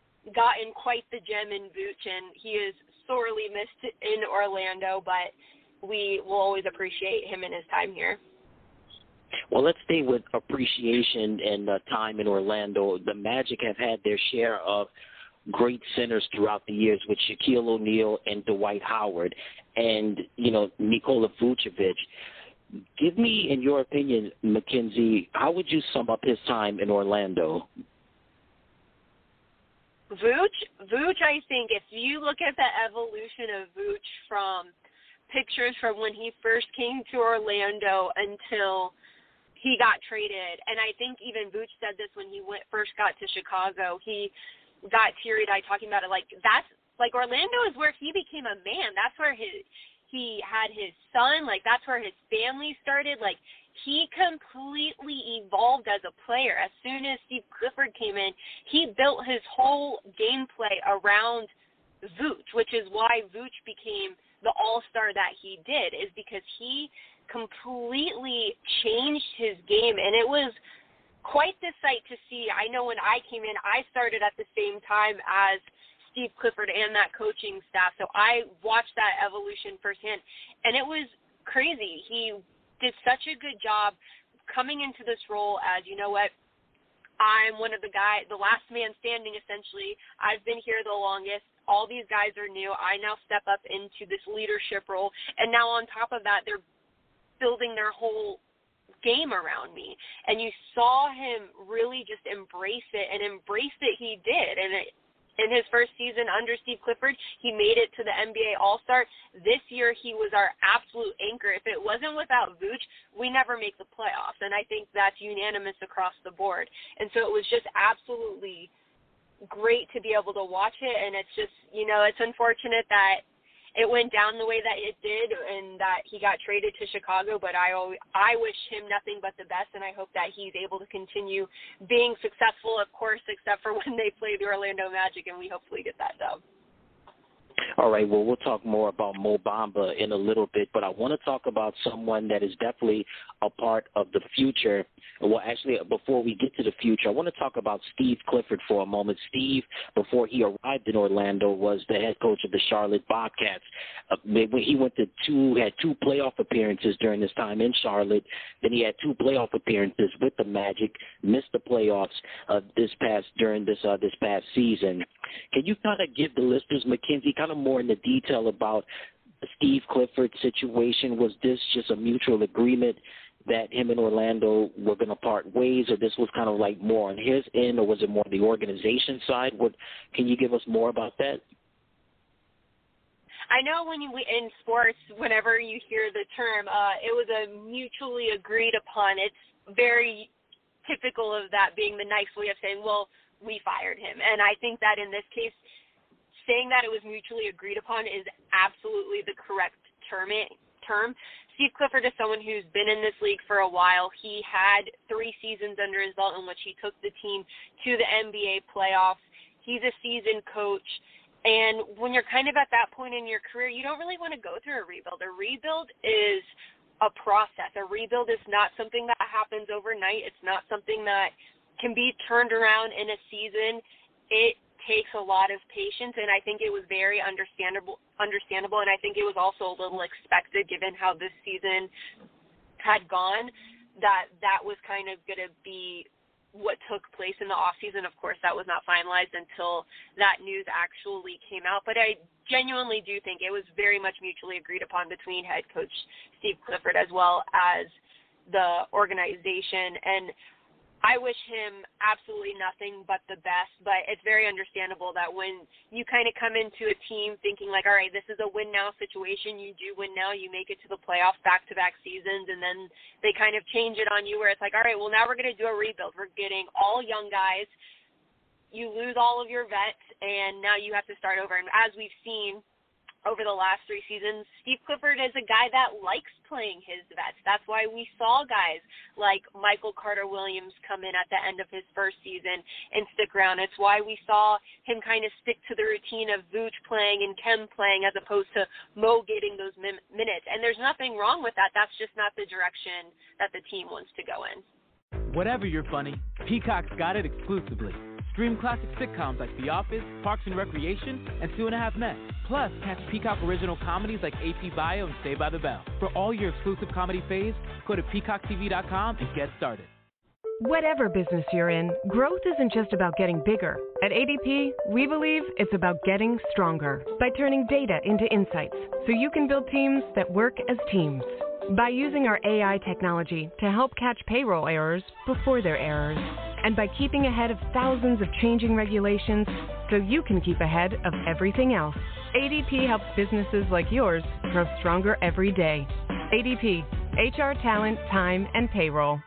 gotten quite the gem in Vooch, and he is sorely missed in Orlando, but we will always appreciate him and his time here. Well, let's stay with appreciation and time in Orlando. The Magic have had their share of great centers throughout the years with Shaquille O'Neal and Dwight Howard and, Nikola Vucevic. Give me, in your opinion, Mackenzie, how would you sum up his time in Orlando? Vooch, I think if you look at the evolution of Vooch from pictures from when he first came to Orlando until he got traded, and I think even Vooch said this when he first got to Chicago, he got teary-eyed talking about it, Orlando is where he became a man. That's where he had his son, that's where his family started, he completely evolved as a player. As soon as Steve Clifford came in, he built his whole gameplay around Vooch, which is why Vooch became the all-star that he did, is because he completely changed his game, and it was quite the sight to see. I know when I came in, I started at the same time as Steve Clifford and that coaching staff, so I watched that evolution firsthand, and it was crazy. He did such a good job coming into this role as, I'm one of the last man standing, essentially. I've been here the longest. All these guys are new. I now step up into this leadership role, and now on top of that, they're building their whole game around me. And you saw him really just embrace it, and embrace it he did. And in his first season under Steve Clifford, he made it to the NBA All-Star. This year, he was our absolute anchor. If it wasn't without Vooch, we never make the playoffs. And I think that's unanimous across the board. And so it was just absolutely great to be able to watch it. And it's just, it's unfortunate that it went down the way that it did and that he got traded to Chicago, but I wish him nothing but the best, and I hope that he's able to continue being successful, of course, except for when they play the Orlando Magic, and we hopefully get that dub. All right, well, we'll talk more about Mo Bamba in a little bit, but I want to talk about someone that is definitely a part of the future. Well, actually, before we get to the future, I want to talk about Steve Clifford for a moment. Steve, before he arrived in Orlando, was the head coach of the Charlotte Bobcats. He had two playoff appearances during his time in Charlotte. Then he had two playoff appearances with the Magic, missed the playoffs during this past season. Can you kind of give the listeners, Mackenzie, kind of more in the detail about the Steve Clifford situation? Was this just a mutual agreement that him and Orlando were going to part ways, or this was kind of more on his end, or was it more on the organization side? Can you give us more about that? I know in sports, whenever you hear the term, it was a mutually agreed upon. It's very typical of that being the nice way of saying, well, we fired him. And I think that in this case, saying that it was mutually agreed upon is absolutely the correct term. Steve Clifford is someone who's been in this league for a while. He had 3 seasons under his belt in which he took the team to the NBA playoffs. He's a seasoned coach. And when you're kind of at that point in your career, you don't really want to go through a rebuild. A rebuild is a process. A rebuild is not something that happens overnight. It's not something that can be turned around in a season. It takes a lot of patience, and I think it was very understandable, and I think it was also a little expected given how this season had gone, that was kind of going to be what took place in the offseason. Of course, that was not finalized until that news actually came out, but I genuinely do think it was very much mutually agreed upon between head coach Steve Clifford as well as the organization, and I wish him absolutely nothing but the best, but it's very understandable that when you kind of come into a team thinking all right, this is a win-now situation, you do win now, you make it to the playoffs back-to-back seasons, and then they kind of change it on you where it's all right, well, now we're going to do a rebuild. We're getting all young guys. You lose all of your vets, and now you have to start over. And as we've seen over the last 3 seasons, Steve Clifford is a guy that likes playing his vets. That's why we saw guys like Michael Carter-Williams come in at the end of his first season and stick around. It's why we saw him kind of stick to the routine of Vooch playing and Kem playing as opposed to Mo getting those minutes. And there's nothing wrong with that. That's just not the direction that the team wants to go in. Whatever you're funny, Peacock's got it exclusively. Stream classic sitcoms like The Office, Parks and Recreation, and 2.5 Men. Plus, catch Peacock original comedies like AP Bio and Saved by the Bell. For all your exclusive comedy faves, go to peacocktv.com and get started. Whatever business you're in, growth isn't just about getting bigger. At ADP, we believe it's about getting stronger by turning data into insights so you can build teams that work as teams. By using our AI technology to help catch payroll errors before they're errors. And by keeping ahead of thousands of changing regulations so you can keep ahead of everything else. ADP helps businesses like yours grow stronger every day. ADP, HR, talent, time, and payroll.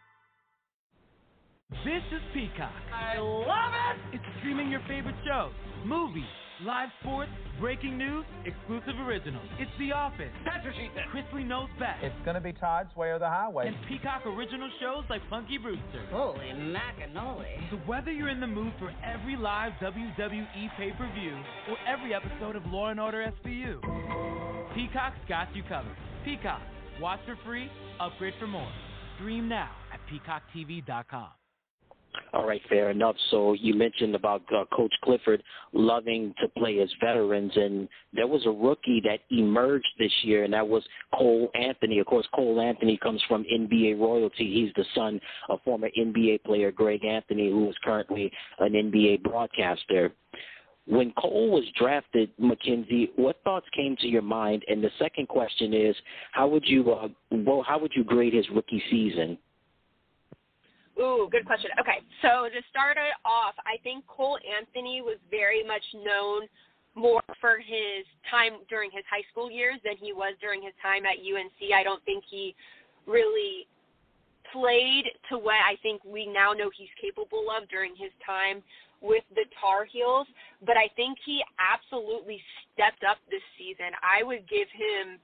This is Peacock. I love it! It's streaming your favorite shows, movies, live sports, breaking news, exclusive originals. It's The Office. That's what she said. Chrisley Knows Best. It's gonna be Todd's Way or the Highway. And Peacock original shows like Punky Brewster. Holy macanoli. So whether you're in the mood for every live WWE pay-per-view or every episode of Law & Order SVU, Peacock's got you covered. Peacock. Watch for free, upgrade for more. Stream now at peacocktv.com. All right, fair enough. So you mentioned about Coach Clifford loving to play as veterans, and there was a rookie that emerged this year, and that was Cole Anthony. Of course, Cole Anthony comes from NBA royalty. He's the son of former NBA player Greg Anthony, who is currently an NBA broadcaster. When Cole was drafted, Mackenzie, what thoughts came to your mind? And the second question is, how would you grade his rookie season? Ooh, good question. Okay, so to start it off, I think Cole Anthony was very much known more for his time during his high school years than he was during his time at UNC. I don't think he really played to what I think we now know he's capable of during his time with the Tar Heels, but I think he absolutely stepped up this season. I would give him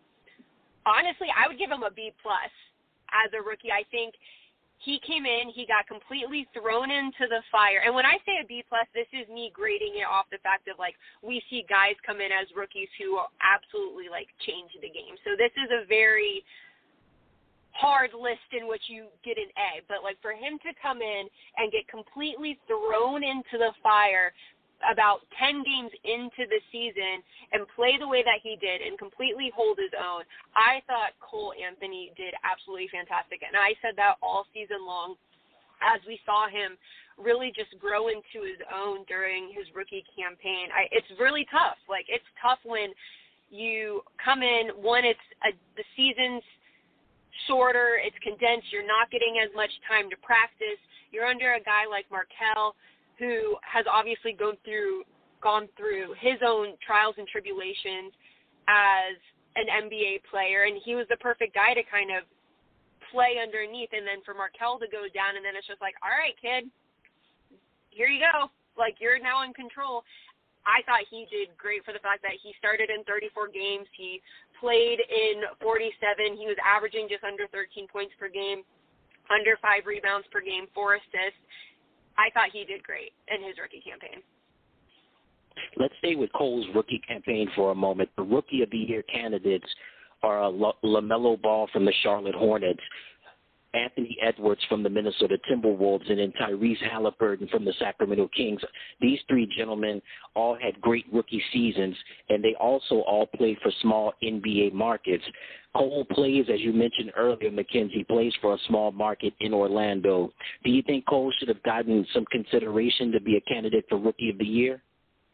a B+ as a rookie. I think he came in, he got completely thrown into the fire. And when I say a B+, this is me grading it off the fact of, like, we see guys come in as rookies who absolutely, like, change the game. So this is a very hard list in which you get an A. But, like, for him to come in and get completely thrown into the fire about 10 games into the season and play the way that he did and completely hold his own, I thought Cole Anthony did absolutely fantastic. And I said that all season long as we saw him really just grow into his own during his rookie campaign. It's really tough. Like, it's tough when you come in, the season's shorter, it's condensed, you're not getting as much time to practice. You're under a guy like Markelle, who has obviously gone through his own trials and tribulations as an NBA player, and he was the perfect guy to kind of play underneath. And then for Markelle to go down, and then it's just like, all right, kid, here you go. Like, you're now in control. I thought he did great for the fact that he started in 34 games. He played in 47. He was averaging just under 13 points per game, under 5 rebounds per game, 4 assists. I thought he did great in his rookie campaign. Let's stay with Cole's rookie campaign for a moment. The Rookie of the Year candidates are LaMelo Ball from the Charlotte Hornets, Anthony Edwards from the Minnesota Timberwolves, and then Tyrese Halliburton from the Sacramento Kings. These three gentlemen all had great rookie seasons, and they also all played for small NBA markets. Cole plays, as you mentioned earlier, Mackenzie, plays for a small market in Orlando. Do you think Cole should have gotten some consideration to be a candidate for Rookie of the Year?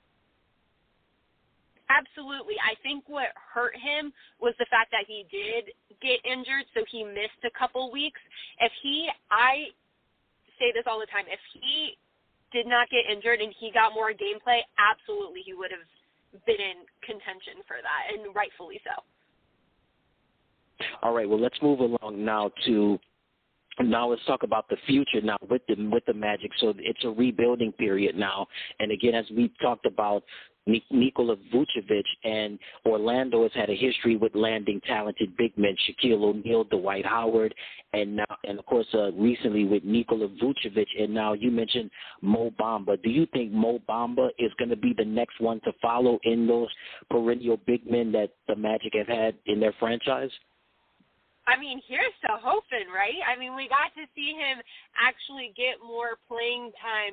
Absolutely. I think what hurt him was the fact that he did get injured, so he missed a couple weeks. I say this all the time, if he did not get injured and he got more gameplay, absolutely he would have been in contention for that, and rightfully so. All right, well, let's move along now let's talk about the future now with the Magic. So it's a rebuilding period now. And again, as we talked about, Nikola Vucevic, and Orlando has had a history with landing talented big men, Shaquille O'Neal, Dwight Howard, and of course recently with Nikola Vucevic, and now you mentioned Mo Bamba. Do you think Mo Bamba is going to be the next one to follow in those perennial big men that the Magic have had in their franchise? I mean, here's to hoping, right? I mean, we got to see him actually get more playing time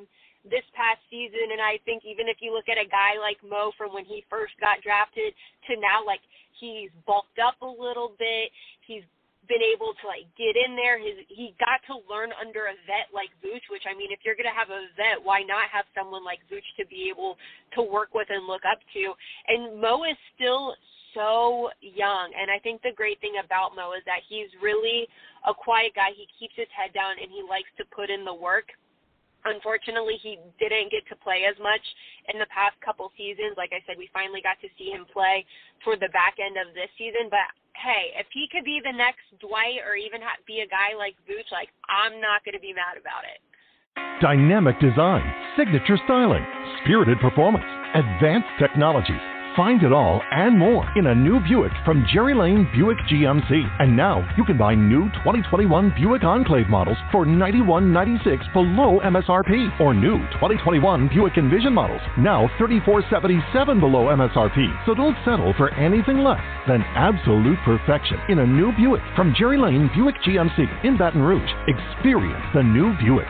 this past season. And I think even if you look at a guy like Mo from when he first got drafted to now, like, he's bulked up a little bit. He's been able to, like, get in there. He got to learn under a vet like Vooch, which, I mean, if you're going to have a vet, why not have someone like Vooch to be able to work with and look up to? And Mo is still so young, and I think the great thing about Mo is that he's really a quiet guy. He keeps his head down, and he likes to put in the work. Unfortunately, he didn't get to play as much in the past couple seasons. Like I said, we finally got to see him play toward the back end of this season. But, hey, if he could be the next Dwight or even be a guy like Vooch, like, I'm not going to be mad about it. Dynamic design, signature styling, spirited performance, advanced technologies. Find it all and more in a new Buick from Jerry Lane Buick GMC. And now you can buy new 2021 Buick Enclave models for $91.96 below MSRP, or new 2021 Buick Envision models now $34.77 below MSRP. So don't settle for anything less than absolute perfection in a new Buick from Jerry Lane Buick GMC in Baton Rouge. Experience the new Buick.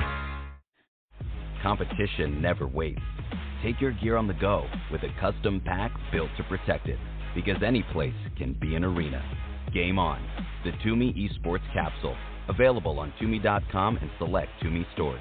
Competition never waits. Take your gear on the go with a custom pack built to protect it, because any place can be an arena. Game on. The Tumi Esports Capsule. Available on Tumi.com and select Tumi stores.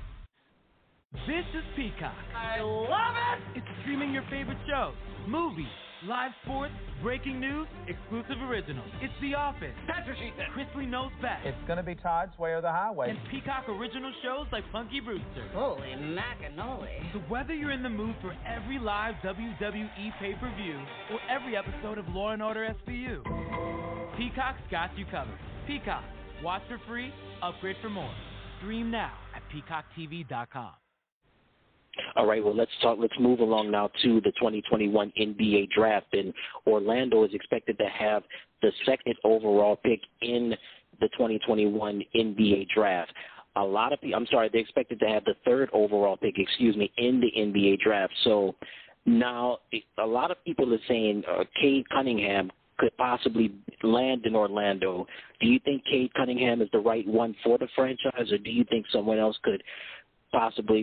This is Peacock. I love it! It's streaming your favorite shows, movies, live sports, breaking news, exclusive originals. It's The Office. That's what she said. Chrisley Knows Best. It's gonna be Todd's Way or the Highway. And Peacock original shows like Punky Brewster. Holy macanoli. So whether you're in the mood for every live WWE pay-per-view or every episode of Law & Order SVU, Peacock's got you covered. Peacock. Watch for free, upgrade for more. Stream now at PeacockTV.com. All right, well, let's move along now to the 2021 NBA draft. And Orlando is expected to have the second overall pick in the 2021 NBA draft. They're expected to have the third overall pick, in the NBA draft. So now a lot of people are saying Cade Cunningham could possibly land in Orlando. Do you think Cade Cunningham is the right one for the franchise, or do you think someone else could possibly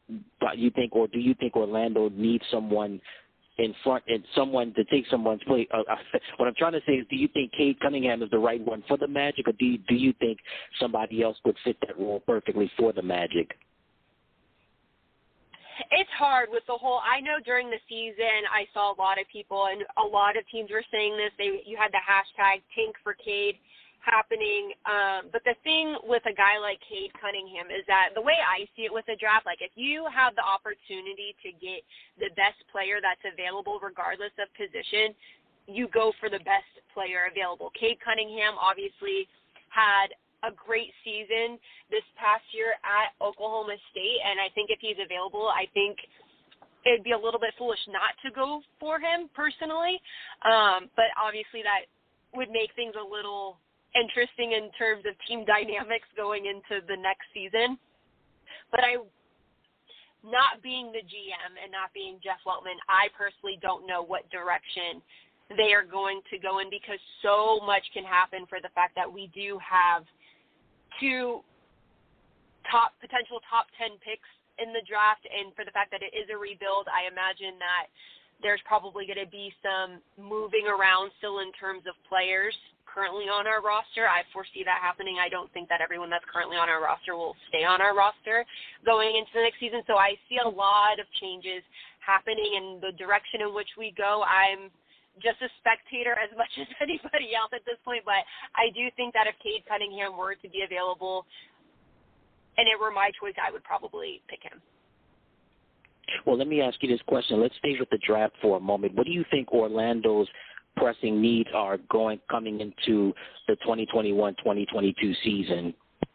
do you think Orlando needs someone in front and someone to take someone's place? What I'm trying to say is, do you think Cade Cunningham is the right one for the Magic, or do you think somebody else would fit that role perfectly for the Magic? It's hard with the whole – I know during the season I saw a lot of people and a lot of teams were saying this. You had the hashtag Tank for Cade happening. But the thing with a guy like Cade Cunningham is that the way I see it with a draft, like if you have the opportunity to get the best player that's available regardless of position, you go for the best player available. Cade Cunningham obviously had a great season this past year at Oklahoma State, and I think if he's available, I think it'd be a little bit foolish not to go for him personally. But obviously that would make things a little interesting in terms of team dynamics going into the next season. But not being the GM and not being Jeff Weltman, I personally don't know what direction they are going to go in, because so much can happen for the fact that we do have two potential top 10 picks in the draft, and for the fact that it is a rebuild, I imagine that there's probably going to be some moving around still in terms of players currently on our roster. I foresee that happening. I don't think that everyone that's currently on our roster will stay on our roster going into the next season. So I see a lot of changes happening in the direction in which we go. I'm just a spectator as much as anybody else at this point, but I do think that if Cade Cunningham were to be available and it were my choice, I would probably pick him. Well, let me ask you this question. Let's stay with the draft for a moment. What do you think Orlando's pressing needs are coming into the 2021-2022 season?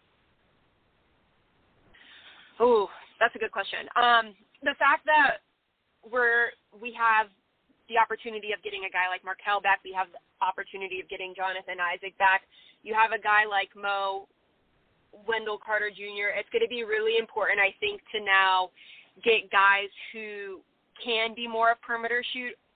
Oh, that's a good question. The fact that we have the opportunity of getting a guy like Markelle back, we have the opportunity of getting Jonathan Isaac back. You have a guy like Mo, Wendell Carter Jr. It's going to be really important, I think, to now get guys who can be more of perimeter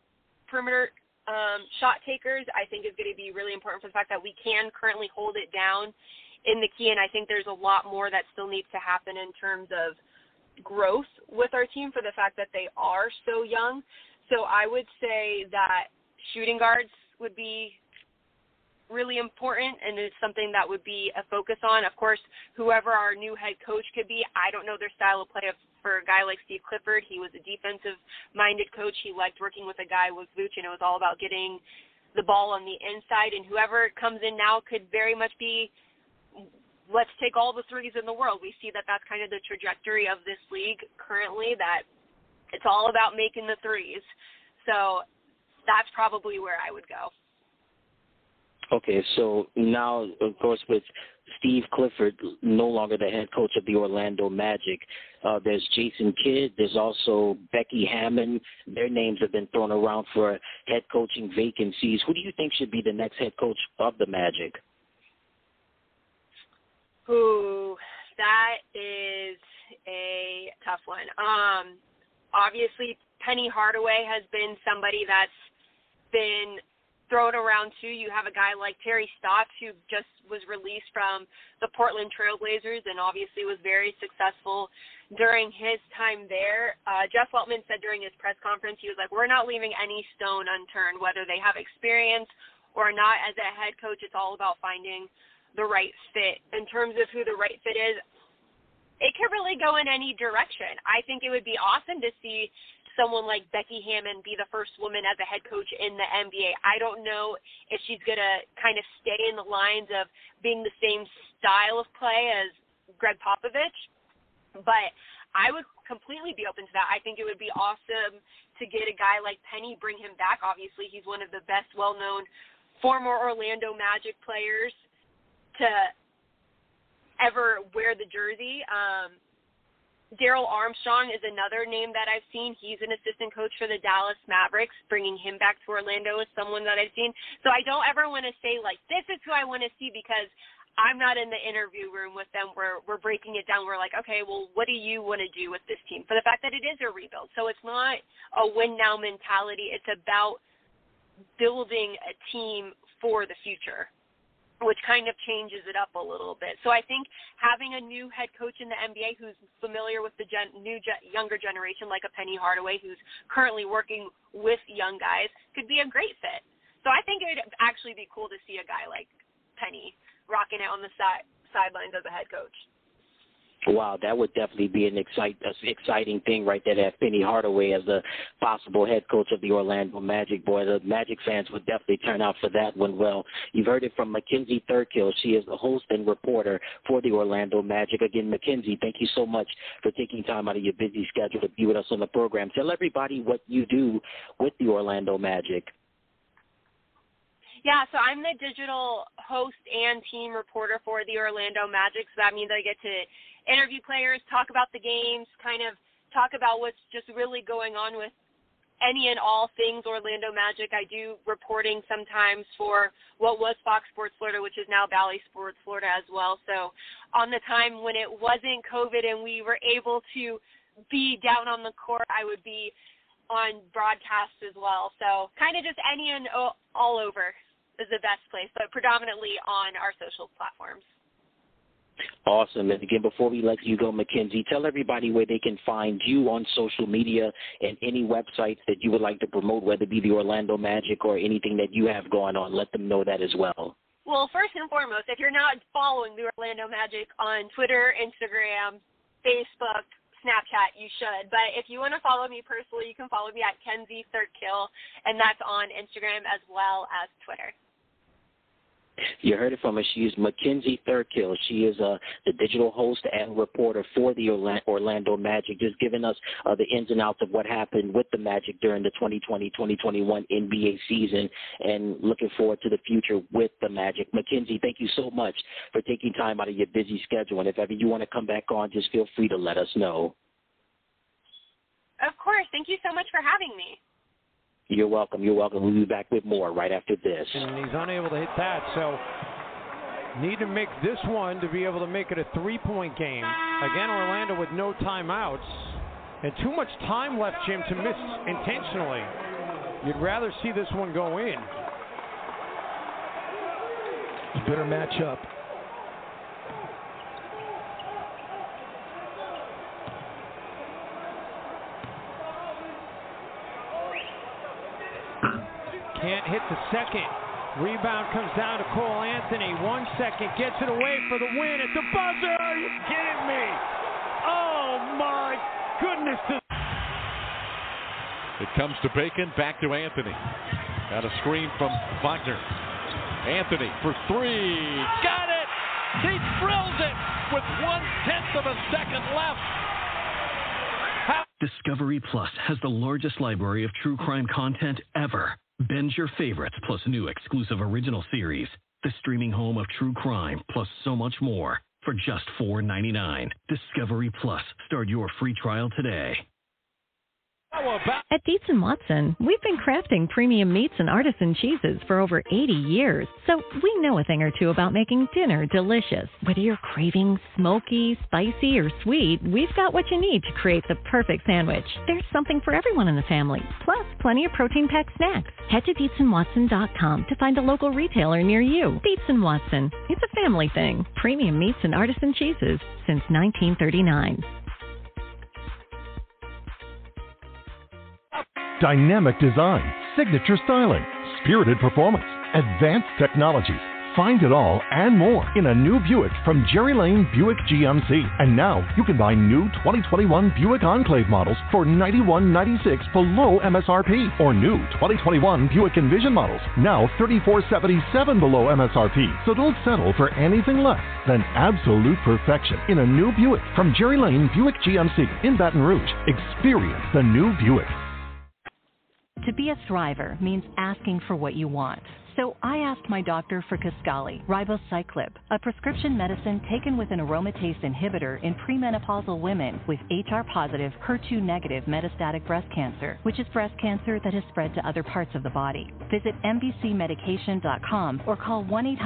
shot takers. I think is going to be really important for the fact that we can currently hold it down in the key, and I think there's a lot more that still needs to happen in terms of growth with our team for the fact that they are so young. So I would say that shooting guards would be really important, and it's something that would be a focus on. Of course, whoever our new head coach could be, I don't know their style of play. For a guy like Steve Clifford, he was a defensive-minded coach. He liked working with a guy with Vooch, and it was all about getting the ball on the inside. And whoever comes in now could very much be, let's take all the threes in the world. We see that that's kind of the trajectory of this league currently, that it's all about making the threes. So that's probably where I would go. Okay, so now, of course, with Steve Clifford no longer the head coach of the Orlando Magic, there's Jason Kidd. There's also Becky Hammon. Their names have been thrown around for head coaching vacancies. Who do you think should be the next head coach of the Magic? Ooh, that is a tough one. Obviously, Penny Hardaway has been somebody that's been thrown around too. You have a guy like Terry Stotts, who just was released from the Portland Trailblazers and obviously was very successful during his time there. Jeff Weltman said during his press conference, he was like, we're not leaving any stone unturned, whether they have experience or not. As a head coach, it's all about finding the right fit. In terms of who the right fit is, it could really go in any direction. I think it would be awesome to see someone like Becky Hammon be the first woman as a head coach in the NBA. I don't know if she's going to kind of stay in the lines of being the same style of play as Greg Popovich, but I would completely be open to that. I think it would be awesome to get a guy like Penny, bring him back. Obviously, he's one of the best well-known former Orlando Magic players to ever wear the jersey. Daryl Armstrong is another name that I've seen. He's an assistant coach for the Dallas Mavericks. Bringing him back to Orlando is someone that I've seen. So I don't ever want to say, like, this is who I want to see, because I'm not in the interview room with them where we're breaking it down. We're like, okay, well, what do you want to do with this team? For the fact that it is a rebuild. So it's not a win-now mentality. It's about building a team for the future, which kind of changes it up a little bit. So I think having a new head coach in the NBA who's familiar with the younger generation, like a Penny Hardaway, who's currently working with young guys, could be a great fit. So I think it would actually be cool to see a guy like Penny rocking it on the sidelines as a head coach. Wow, that would definitely be an exciting thing right there to have Penny Hardaway as a possible head coach of the Orlando Magic. Boy, the Magic fans would definitely turn out for that one. Well, you've heard it from Mackenzie Thurkill. She is the host and reporter for the Orlando Magic. Again, Mackenzie, thank you so much for taking time out of your busy schedule to be with us on the program. Tell everybody what you do with the Orlando Magic. Yeah, so I'm the digital host and team reporter for the Orlando Magic, so that means I get to interview players, talk about the games, kind of talk about what's just really going on with any and all things Orlando Magic. I do reporting sometimes for what was Fox Sports Florida, which is now Bally Sports Florida as well. So on the time when it wasn't COVID and we were able to be down on the court, I would be on broadcast as well. So kind of just any and all over is the best place, but predominantly on our social platforms. Awesome. And again, before we let you go, Mackenzie, tell everybody where they can find you on social media and any websites that you would like to promote, whether it be the Orlando Magic or anything that you have going on. Let them know that as well. Well, first and foremost, if you're not following the Orlando Magic on Twitter, Instagram, Facebook, Snapchat, you should. But if you want to follow me personally, you can follow me at Kenzie Thurkill, and that's on Instagram as well as Twitter. You heard it from her. She is Mackenzie Thurkill. She is the digital host and reporter for the Orlando Magic, just giving us the ins and outs of what happened with the Magic during the 2020-2021 NBA season, and looking forward to the future with the Magic. Mackenzie, thank you so much for taking time out of your busy schedule, and if ever you want to come back on, just feel free to let us know. Of course. Thank you so much for having me. You're welcome. You're welcome. We'll be back with more right after this. And he's unable to hit that, so need to make this one to be able to make it a three-point game. Again, Orlando with no timeouts and too much time left, Jim, to miss intentionally. You'd rather see this one go in. Better match up. the second. Rebound comes down to Cole Anthony. 1 second, gets it away for the win at the buzzer. Are you kidding me? Oh my goodness. It comes to Bacon, back to Anthony. Got a screen from Wagner. Anthony for three. Got it! He drills it with 1/10 of a second left. Discovery Plus has the largest library of true crime content ever. Binge your favorites plus new exclusive original series. The streaming home of true crime plus so much more for just $4.99. Discovery Plus. Start your free trial today. At Dietz & Watson, we've been crafting premium meats and artisan cheeses for over 80 years, so we know a thing or two about making dinner delicious. Whether you're craving smoky, spicy, or sweet, we've got what you need to create the perfect sandwich. There's something for everyone in the family, plus plenty of protein-packed snacks. Head to DietzandWatson.com to find a local retailer near you. Dietz & Watson, it's a family thing. Premium meats and artisan cheeses since 1939. Dynamic design, signature styling, spirited performance, advanced technologies. Find it all and more in a new Buick from Jerry Lane Buick GMC. And now you can buy new 2021 Buick Enclave models for $91.96 below MSRP, or new 2021 Buick Envision models now $34.77 below MSRP. So don't settle for anything less than absolute perfection in a new Buick from Jerry Lane Buick GMC in Baton Rouge. Experience the new Buick. To be a thriver means asking for what you want. So I asked my doctor for Kisqali, ribociclib, a prescription medicine taken with an aromatase inhibitor in premenopausal women with HR-positive, HER2-negative metastatic breast cancer, which is breast cancer that has spread to other parts of the body. Visit mbcmedication.com or call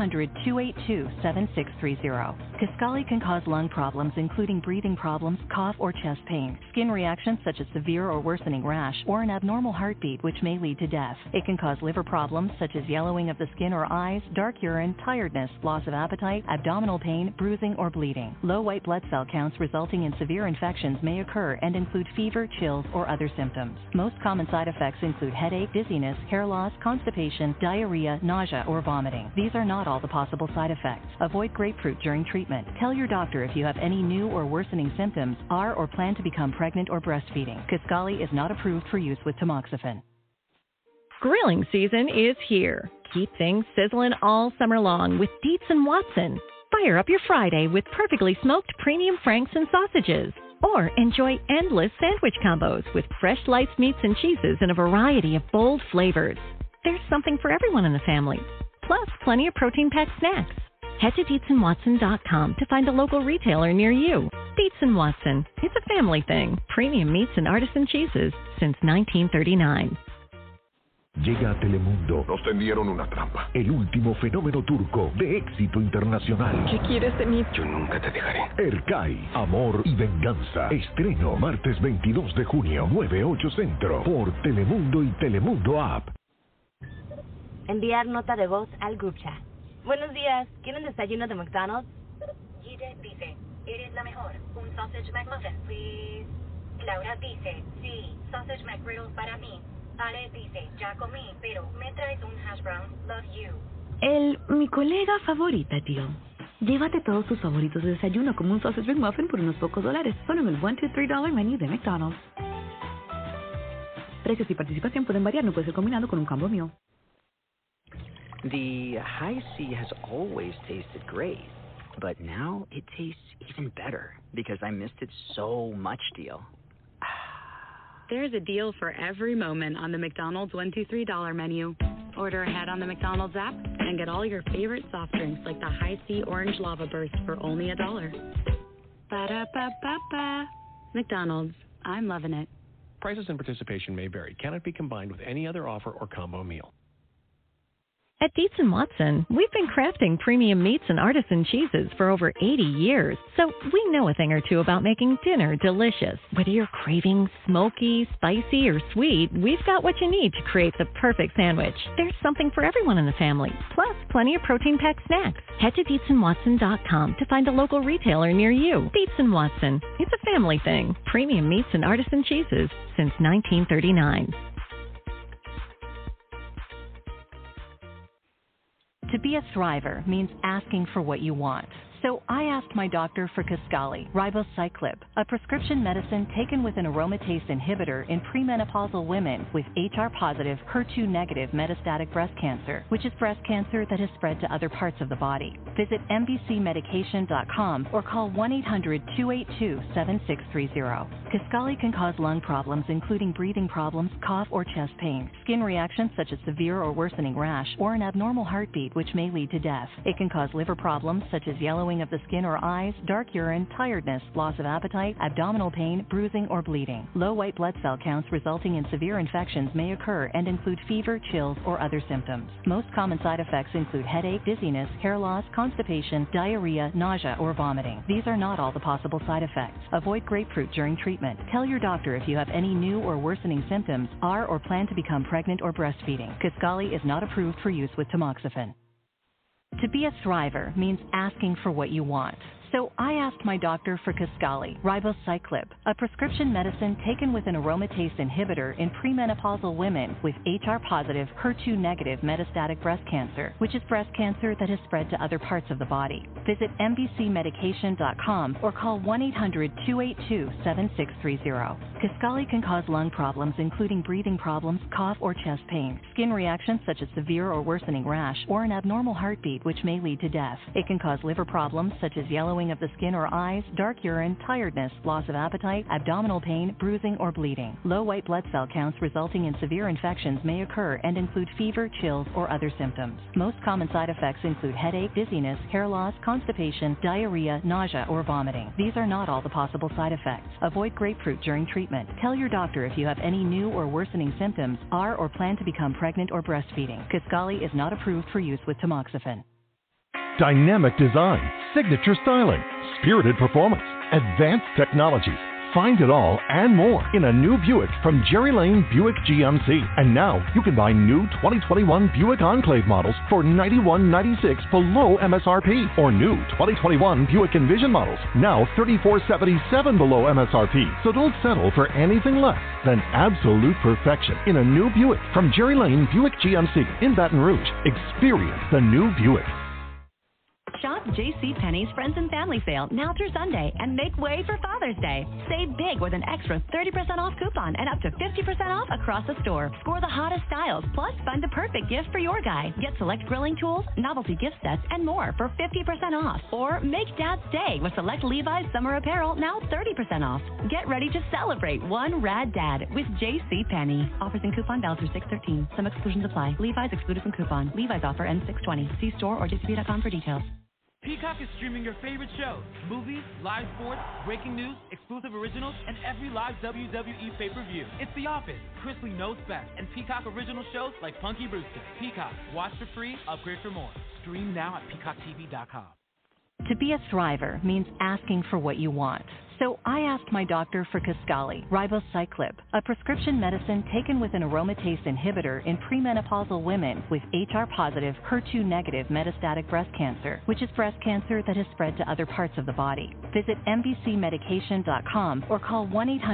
1-800-282-7630. Kisqali can cause lung problems, including breathing problems, cough, or chest pain, skin reactions such as severe or worsening rash, or an abnormal heartbeat, which may lead to death. It can cause liver problems such as yellowing of the skin or eyes, dark urine, tiredness, loss of appetite, abdominal pain, bruising, or bleeding. Low white blood cell counts resulting in severe infections may occur and include fever, chills, or other symptoms. Most common side effects include headache, dizziness, hair loss, constipation, diarrhea, nausea, or vomiting. These are not all the possible side effects. Avoid grapefruit during treatment. Tell your doctor if you have any new or worsening symptoms, are or plan to become pregnant or breastfeeding. Kisqali is not approved for use with tamoxifen. Grilling season is here. Keep things sizzling all summer long with Dietz & Watson. Fire up your Friday with perfectly smoked premium franks and sausages. Or enjoy endless sandwich combos with fresh sliced meats and cheeses in a variety of bold flavors. There's something for everyone in the family. Plus, plenty of protein-packed snacks. Head to DietzandWatson.com to find a local retailer near you. Dietz & Watson, it's a family thing. Premium meats and artisan cheeses since 1939. Llega a Telemundo. Nos tendieron una trampa. El último fenómeno turco de éxito internacional. ¿Qué quieres de mí? Yo nunca te dejaré. Ercay, Amor y Venganza. Estreno martes 22 de junio, 9/8 Centro. Por Telemundo y Telemundo App. Enviar nota de voz al group chat. Buenos días. ¿Quieren desayuno de McDonald's? Gide dice, eres la mejor. Un sausage McMuffin, please. Laura dice, sí, sausage McGriddles para mí. Ale dice, ya comí, pero me traes un hash brown. Love you. Mi colega favorita, tío. Llévate todos tus favoritos de desayuno como un sausage McMuffin por unos pocos dólares, solo en el $1, $2, $3 menú de McDonald's. Precios y participación pueden variar, no puede ser combinado con un combo meal. The high C has always tasted great, but now it tastes even better because I missed it so much, deal. There's a deal for every moment on the McDonald's $1, $2, $3 menu. Order ahead on the McDonald's app and get all your favorite soft drinks like the High C Orange Lava Burst for only $1. Ba-da-ba-ba-ba. McDonald's. I'm loving it. Prices and participation may vary. Cannot be combined with any other offer or combo meal. At Dietz & Watson, we've been crafting premium meats and artisan cheeses for over 80 years, so we know a thing or two about making dinner delicious. Whether you're craving smoky, spicy, or sweet, we've got what you need to create the perfect sandwich. There's something for everyone in the family, plus plenty of protein-packed snacks. Head to DietzandWatson.com to find a local retailer near you. Dietz & Watson, it's a family thing. Premium meats and artisan cheeses since 1939. To be a thriver means asking for what you want. So I asked my doctor for Kisqali, ribociclib, a prescription medicine taken with an aromatase inhibitor in premenopausal women with HR-positive, HER2-negative metastatic breast cancer, which is breast cancer that has spread to other parts of the body. Visit mbcmedication.com or call 1-800-282-7630. Kisqali can cause lung problems, including breathing problems, cough, or chest pain, skin reactions such as severe or worsening rash, or an abnormal heartbeat, which may lead to death. It can cause liver problems such as yellowing of the skin or eyes, dark urine, tiredness, loss of appetite, abdominal pain, bruising, or bleeding. Low white blood cell counts resulting in severe infections may occur and include fever, chills, or other symptoms. Most common side effects include headache, dizziness, hair loss, constipation, diarrhea, nausea, or vomiting. These are not all the possible side effects. Avoid grapefruit during treatment. Tell your doctor if you have any new or worsening symptoms, are or plan to become pregnant or breastfeeding. Kisqali is not approved for use with tamoxifen. To be a thriver means asking for what you want. So I asked my doctor for Kisqali, ribociclib, a prescription medicine taken with an aromatase inhibitor in premenopausal women with HR-positive, HER2-negative metastatic breast cancer, which is breast cancer that has spread to other parts of the body. Visit mbcmedication.com or call 1-800-282-7630. Kisqali can cause lung problems, including breathing problems, cough, or chest pain, skin reactions such as severe or worsening rash, or an abnormal heartbeat, which may lead to death. It can cause liver problems such as yellowing of the skin or eyes, dark urine, tiredness, loss of appetite, abdominal pain, bruising, or bleeding. Low white blood cell counts resulting in severe infections may occur and include fever, chills, or other symptoms. Most common side effects include headache, dizziness, hair loss, constipation, diarrhea, nausea, or vomiting. These are not all the possible side effects. Avoid grapefruit during treatment. Tell your doctor if you have any new or worsening symptoms, are or plan to become pregnant or breastfeeding. Kisqali is not approved for use with tamoxifen. Dynamic design, signature styling, spirited performance, advanced technologies. Find it all and more in a new Buick from Jerry Lane Buick GMC. And now you can buy new 2021 Buick Enclave models for $91.96 below MSRP, or new 2021 Buick Envision models now $34.77 below MSRP. So don't settle for anything less than absolute perfection in a new Buick from Jerry Lane Buick GMC in Baton Rouge. Experience the new Buick. Shop JCPenney's Friends and Family Sale now through Sunday and make way for Father's Day. Save big with an extra 30% off coupon and up to 50% off across the store. Score the hottest styles, plus find the perfect gift for your guy. Get select grilling tools, novelty gift sets, and more for 50% off. Or make Dad's Day with select Levi's summer apparel now 30% off. Get ready to celebrate one rad dad with JCPenney. Offers and coupon valid through 6/13. Some exclusions apply. Levi's excluded from coupon. Levi's offer ends 6/20. See store or jcp.com for details. Peacock is streaming your favorite shows, movies, live sports, breaking news, exclusive originals, and every live WWE pay-per-view. It's The Office, Chris Lee Knows Best, and Peacock original shows like Punky Brewster. Peacock, watch for free, upgrade for more. Stream now at peacocktv.com. To be a thriver means asking for what you want. So I asked my doctor for Kisqali, ribociclib, a prescription medicine taken with an aromatase inhibitor in premenopausal women with HR-positive, HER2-negative metastatic breast cancer, which is breast cancer that has spread to other parts of the body. Visit mbcmedication.com or call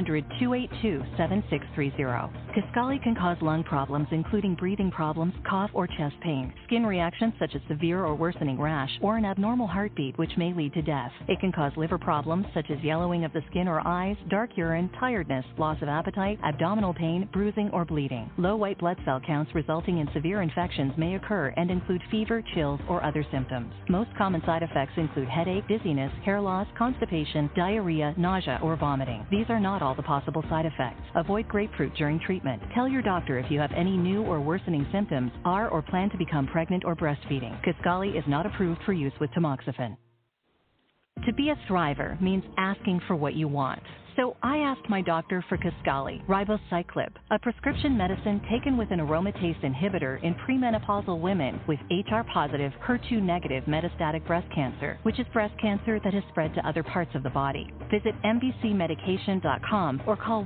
1-800-282-7630. Kisqali can cause lung problems, including breathing problems, cough, or chest pain, skin reactions such as severe or worsening rash, or an abnormal heartbeat, which may lead to death. It can cause liver problems such as yellowing of the skin or eyes, dark urine, tiredness, loss of appetite, abdominal pain, bruising, or bleeding. Low white blood cell counts resulting in severe infections may occur and include fever, chills, or other symptoms. Most common side effects include headache, dizziness, hair loss, constipation, diarrhea, nausea, or vomiting. These are not all the possible side effects. Avoid grapefruit during treatment. Tell your doctor if you have any new or worsening symptoms, are or plan to become pregnant or breastfeeding. Kisqali is not approved for use with tamoxifen. To be a thriver means asking for what you want. So I asked my doctor for Kisqali, ribociclib, a prescription medicine taken with an aromatase inhibitor in premenopausal women with HR-positive, HER2-negative metastatic breast cancer, which is breast cancer that has spread to other parts of the body. Visit mbcmedication.com or call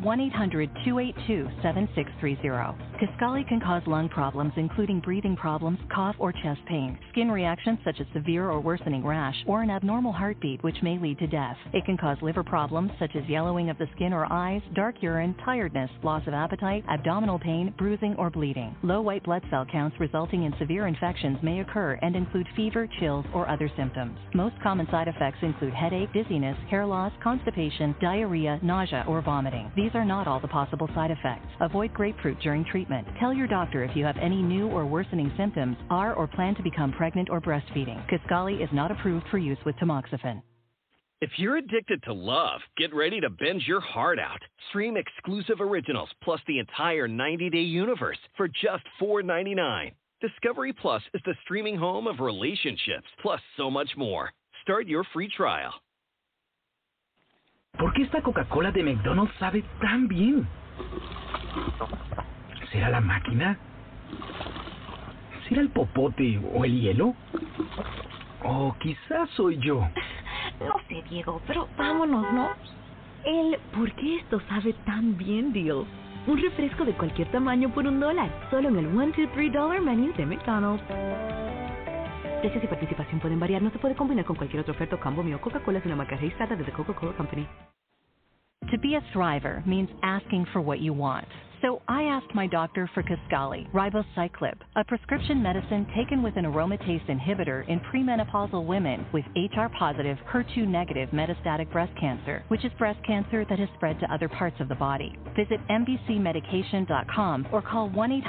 1-800-282-7630. Kisqali can cause lung problems, including breathing problems, cough, or chest pain, skin reactions such as severe or worsening rash, or an abnormal heartbeat, which may lead to death. It can cause liver problems such as yellowing yellowing of the skin or eyes, dark urine, tiredness, loss of appetite, abdominal pain, bruising, or bleeding. Low white blood cell counts resulting in severe infections may occur and include fever, chills, or other symptoms. Most common side effects include headache, dizziness, hair loss, constipation, diarrhea, nausea, or vomiting. These are not all the possible side effects. Avoid grapefruit during treatment. Tell your doctor if you have any new or worsening symptoms, are or plan to become pregnant or breastfeeding. Kisqali is not approved for use with tamoxifen. If you're addicted to love, get ready to binge your heart out. Stream exclusive originals plus the entire 90-day universe for just $4.99. Discovery Plus is the streaming home of relationships, plus so much more. Start your free trial. ¿Por qué esta Coca-Cola de McDonald's sabe tan bien? ¿Será la máquina? ¿Será el popote o el hielo? O quizás soy yo. No sé, Diego, pero vámonos, ¿no? El ¿por qué esto sabe tan bien, deal? Un refresco de cualquier tamaño por $1, solo en el $1, $2, $3 menú de McDonald's. Precios y participación pueden variar, no se puede combinar con cualquier otro oferta o combo mío. Coca-Cola es una marca registrada de The Coca-Cola Company. To be a thriver means asking for what you want. So I asked my doctor for Kisqali, ribociclib, a prescription medicine taken with an aromatase inhibitor in premenopausal women with HR-positive, HER2-negative metastatic breast cancer, which is breast cancer that has spread to other parts of the body. Visit mbcmedication.com or call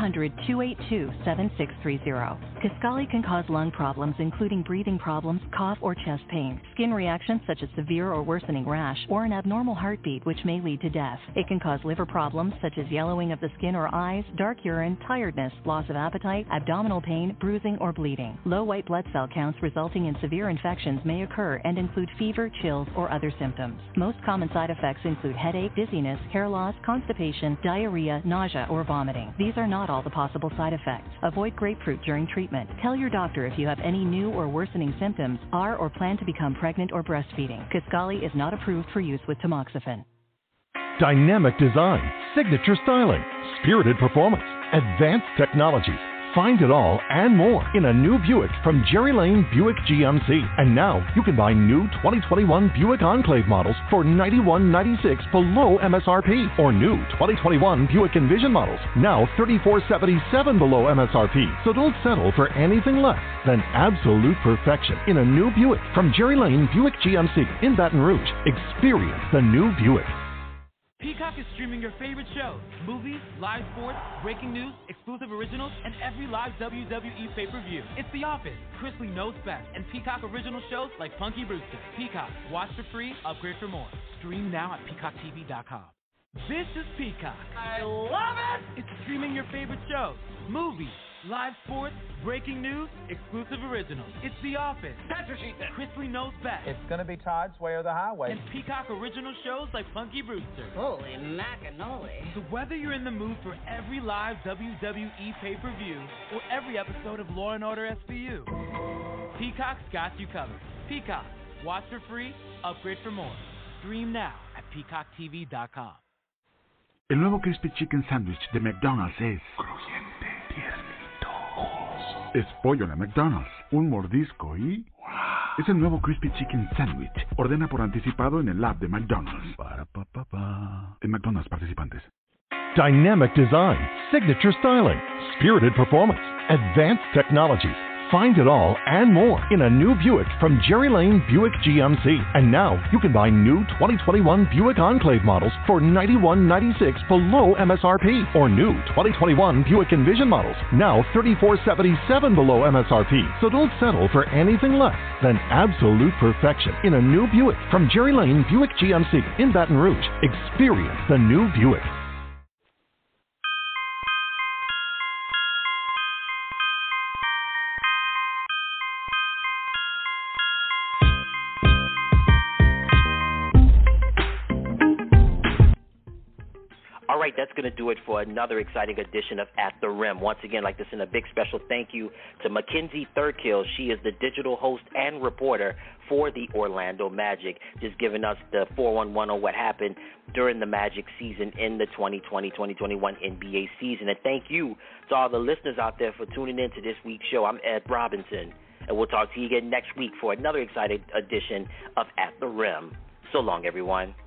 1-800-282-7630. Kisqali can cause lung problems, including breathing problems, cough, or chest pain, skin reactions such as severe or worsening rash, or an abnormal heartbeat, which may lead to death. It can cause liver problems such as yellowing of the skin or eyes, dark urine, tiredness, loss of appetite, abdominal pain, bruising, or bleeding. Low white blood cell counts resulting in severe infections may occur and include fever, chills, or other symptoms. Most common side effects include headache, dizziness, hair loss, constipation, diarrhea, nausea, or vomiting. These are not all the possible side effects. Avoid grapefruit during treatment. Tell your doctor if you have any new or worsening symptoms, are or plan to become pregnant or breastfeeding. Kisqali is not approved for use with tamoxifen. Dynamic design, signature styling, spirited performance, advanced technologies. Find it all and more in a new Buick from Jerry Lane Buick GMC. And now you can buy new 2021 Buick Enclave models for $91.96 below MSRP, or new 2021 Buick Envision models now $34.77 below MSRP. So don't settle for anything less than absolute perfection in a new Buick from Jerry Lane Buick GMC in Baton Rouge. Experience the new Buick. Peacock is streaming your favorite shows, movies, live sports, breaking news, exclusive originals, and every live WWE pay-per-view. It's The Office, Chris Lee Knows Best, and Peacock original shows like Punky Brewster. Peacock, watch for free, upgrade for more. Stream now at peacocktv.com. This is Peacock. I love it! It's streaming your favorite shows, movies, live sports, breaking news, exclusive originals. It's The Office. That's what she said. Chris Lee Knows Best. It's gonna be Todd's Way or the Highway. And Peacock original shows like Punky Brewster. Holy macanoli. So whether you're in the mood for every live WWE pay-per-view or every episode of Law & Order SVU, Peacock's got you covered. Peacock. Watch for free, upgrade for more. Stream now at peacocktv.com. El nuevo Crispy Chicken Sandwich de McDonald's es crujiente, tiernito. Es pollo de McDonald's, un mordisco y... Es el nuevo Crispy Chicken Sandwich. Ordena por anticipado en el app de McDonald's. En McDonald's participantes. Dynamic design, signature styling, spirited performance, advanced technologies. Find it all and more in a new Buick from Jerry Lane Buick GMC. And now you can buy new 2021 Buick Enclave models for $91.96 below MSRP, or new 2021 Buick Envision models now $34.77 below MSRP. So don't settle for anything less than absolute perfection in a new Buick from Jerry Lane Buick GMC in Baton Rouge. Experience the new Buick. All right, that's going to do it for another exciting edition of At the Rim. Once again, I'd like to send a big special thank you to Mackenzie Thurkill. She is the digital host and reporter for the Orlando Magic, just giving us the 411 on what happened during the Magic season in the 2020-2021 NBA season. And thank you to all the listeners out there for tuning in to this week's show. I'm Ed Robinson, and we'll talk to you again next week for another exciting edition of At the Rim. So long, everyone.